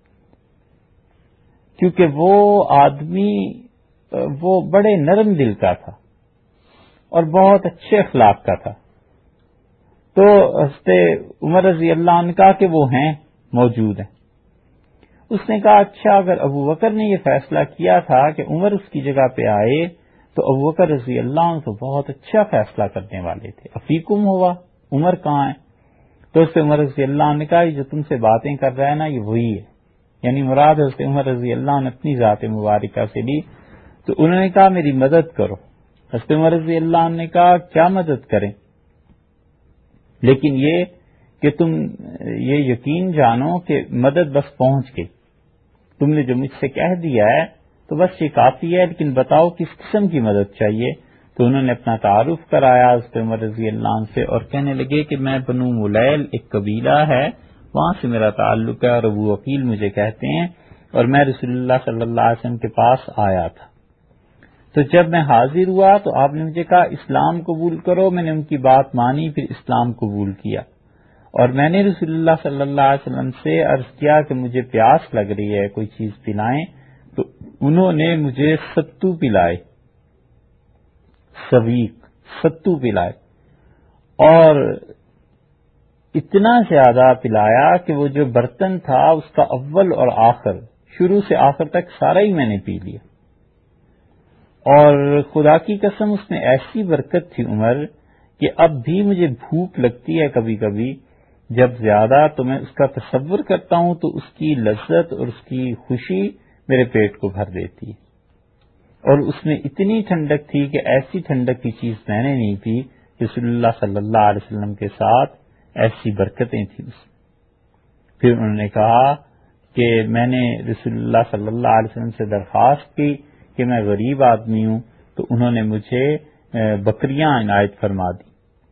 کیونکہ وہ آدمی وہ بڑے نرم دل کا تھا اور بہت اچھے اخلاق کا تھا۔ تو حضرت عمر رضی اللہ عنہ کہا کہ وہ ہیں، موجود ہیں۔ اس نے کہا اچھا اگر ابو بکر نے یہ فیصلہ کیا تھا کہ عمر اس کی جگہ پہ آئے تو ابو بکر رضی اللہ عنہ تو بہت اچھا فیصلہ کرنے والے تھے، افیکم ہوا عمر کہاں ہے؟ تو اس سے عمر رضی اللہ عنہ نے کہا جو تم سے باتیں کر رہا ہے نا یہ وہی ہے، یعنی مراد حضرت عمر رضی اللہ عنہ اپنی ذات مبارکہ سے لی۔ تو انہوں نے کہا میری مدد کرو۔ حضرت عمر رضی اللہ عنہ نے کہا کیا مدد کریں، لیکن یہ کہ تم یہ یقین جانو کہ مدد بس پہنچ گئی، تم نے جو مجھ سے کہہ دیا ہے تو بس یہ کافی ہے، لیکن بتاؤ کس قسم کی مدد چاہیے؟ تو انہوں نے اپنا تعارف کرایا حضرت عمر رضی اللہ عنہ سے اور کہنے لگے کہ میں بنو ملیل ایک قبیلہ ہے وہاں سے میرا تعلق ہے اور ابو عقیل مجھے کہتے ہیں، اور میں رسول اللہ صلی اللہ علیہ وسلم کے پاس آیا تھا۔ تو جب میں حاضر ہوا تو آپ نے مجھے کہا اسلام قبول کرو، میں نے ان کی بات مانی، پھر اسلام قبول کیا، اور میں نے رسول اللہ صلی اللہ علیہ وسلم سے عرض کیا کہ مجھے پیاس لگ رہی ہے، کوئی چیز پلائیں، تو انہوں نے مجھے ستو پلائے، سویق ستو پلائے، اور اتنا زیادہ پلایا کہ وہ جو برتن تھا اس کا اول اور آخر، شروع سے آخر تک سارا ہی میں نے پی لیا، اور خدا کی قسم اس میں ایسی برکت تھی عمر کہ اب بھی مجھے بھوک لگتی ہے کبھی کبھی جب زیادہ، تو میں اس کا تصور کرتا ہوں تو اس کی لذت اور اس کی خوشی میرے پیٹ کو بھر دیتی ہے، اور اس میں اتنی ٹھنڈک تھی کہ ایسی ٹھنڈک کی چیز میں نے نہیں پی۔ رسول اللہ صلی اللہ علیہ وسلم کے ساتھ ایسی برکتیں تھیں اس میں۔ پھر انہوں نے کہا کہ میں نے رسول اللہ صلی اللہ علیہ وسلم سے درخواست کی کہ میں غریب آدمی ہوں، تو انہوں نے مجھے بکریاں عنایت فرما دی،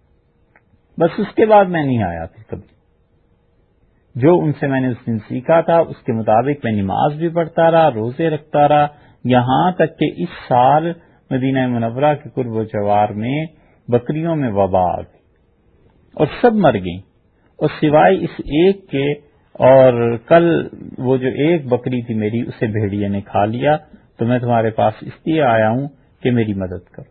بس اس کے بعد میں نہیں آیا پھر کبھی۔ جو ان سے میں نے اس دن سیکھا تھا اس کے مطابق میں نماز بھی پڑھتا رہا، روزے رکھتا رہا، یہاں تک کہ اس سال مدینہ منورہ کے قرب و جوار میں بکریوں میں وبا آ گئی اور سب مر گئیں، اور سوائے اس ایک کے، اور کل وہ جو ایک بکری تھی میری اسے بھیڑیے نے کھا لیا، تو میں تمہارے پاس اس لیے آیا ہوں کہ میری مدد کرو۔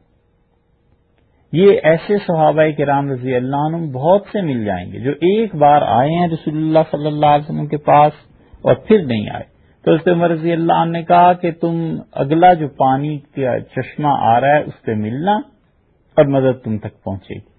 یہ ایسے صحابہ کرام رضی اللہ عنہم بہت سے مل جائیں گے جو ایک بار آئے ہیں رسول اللہ صلی اللہ علیہ وسلم کے پاس اور پھر نہیں آئے۔ تو حضرت عمر رضی اللہ عنہ نے کہا کہ تم اگلا جو پانی کا چشمہ آ رہا ہے اس پہ ملنا اور مدد تم تک پہنچے گی۔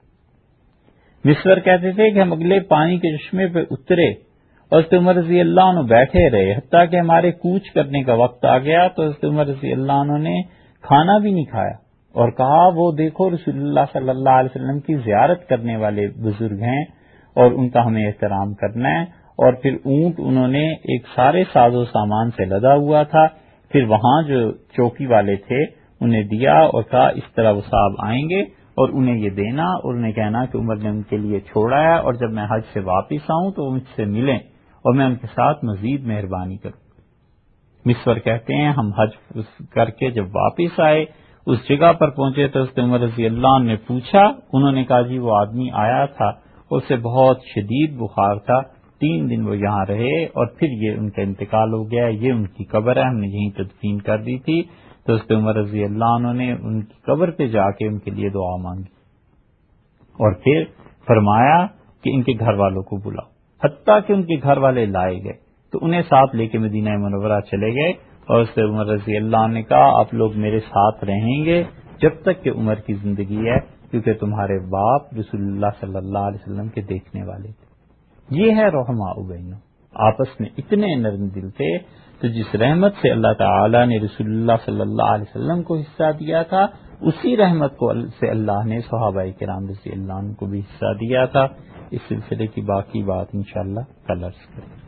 مصور کہتے تھے کہ ہم اگلے پانی کے چشمے پہ اترے اور حضرت عمر رضی اللہ عنہ بیٹھے رہے، حتیٰ کہ ہمارے کوچ کرنے کا وقت آ گیا تو حضرت عمر رضی اللہ عنہ نے کھانا بھی نہیں کھایا اور کہا وہ دیکھو رسول اللہ صلی اللہ علیہ وسلم کی زیارت کرنے والے بزرگ ہیں اور ان کا ہمیں احترام کرنا ہے۔ اور پھر اونٹ انہوں نے ایک سارے ساز و سامان سے لدا ہوا تھا، پھر وہاں جو چوکی والے تھے انہیں دیا اور کہا اس طرح وہ صاحب آئیں گے اور انہیں یہ دینا اور انہیں کہنا کہ عمر نے ان کے لیے چھوڑا ہے، اور جب میں حج سے واپس آؤں تو وہ مجھ سے ملیں اور میں ان کے ساتھ مزید مہربانی کروں۔ مصور کہتے ہیں ہم حج کر کے جب واپس آئے اس جگہ پر پہنچے تو حضرت عمر رضی اللہ عنہ نے پوچھا، انہوں نے کہا جی وہ آدمی آیا تھا، اسے بہت شدید بخار تھا، تین دن وہ یہاں رہے اور پھر یہ ان کا انتقال ہو گیا، یہ ان کی قبر ہے، ہم نے یہیں تدفین کر دی تھی۔ تو حضرت عمر رضی اللہ عنہ نے ان کی قبر پہ جا کے ان کے لیے دعا مانگی اور پھر فرمایا کہ ان کے گھر والوں کو بلاؤ، حتیٰ کہ ان کے گھر والے لائے گئے تو انہیں ساتھ لے کے مدینہ منورہ چلے گئے، اور حضرت عمر رضی اللہ عنہ نے کہا آپ لوگ میرے ساتھ رہیں گے جب تک کہ عمر کی زندگی ہے، کیونکہ تمہارے باپ رسول اللہ صلی اللہ علیہ وسلم کے دیکھنے والے تھے۔ یہ ہے رحماء بینہم، آپس میں اتنے نرم دل تھے۔ تو جس رحمت سے اللہ تعالی نے رسول اللہ صلی اللہ علیہ وسلم کو حصہ دیا تھا، اسی رحمت کو سے اللہ نے صحابہ کرام رضی اللہ عنہ کو بھی حصہ دیا تھا۔ اس سلسلے کی باقی بات انشاءاللہ کل عرض کریں۔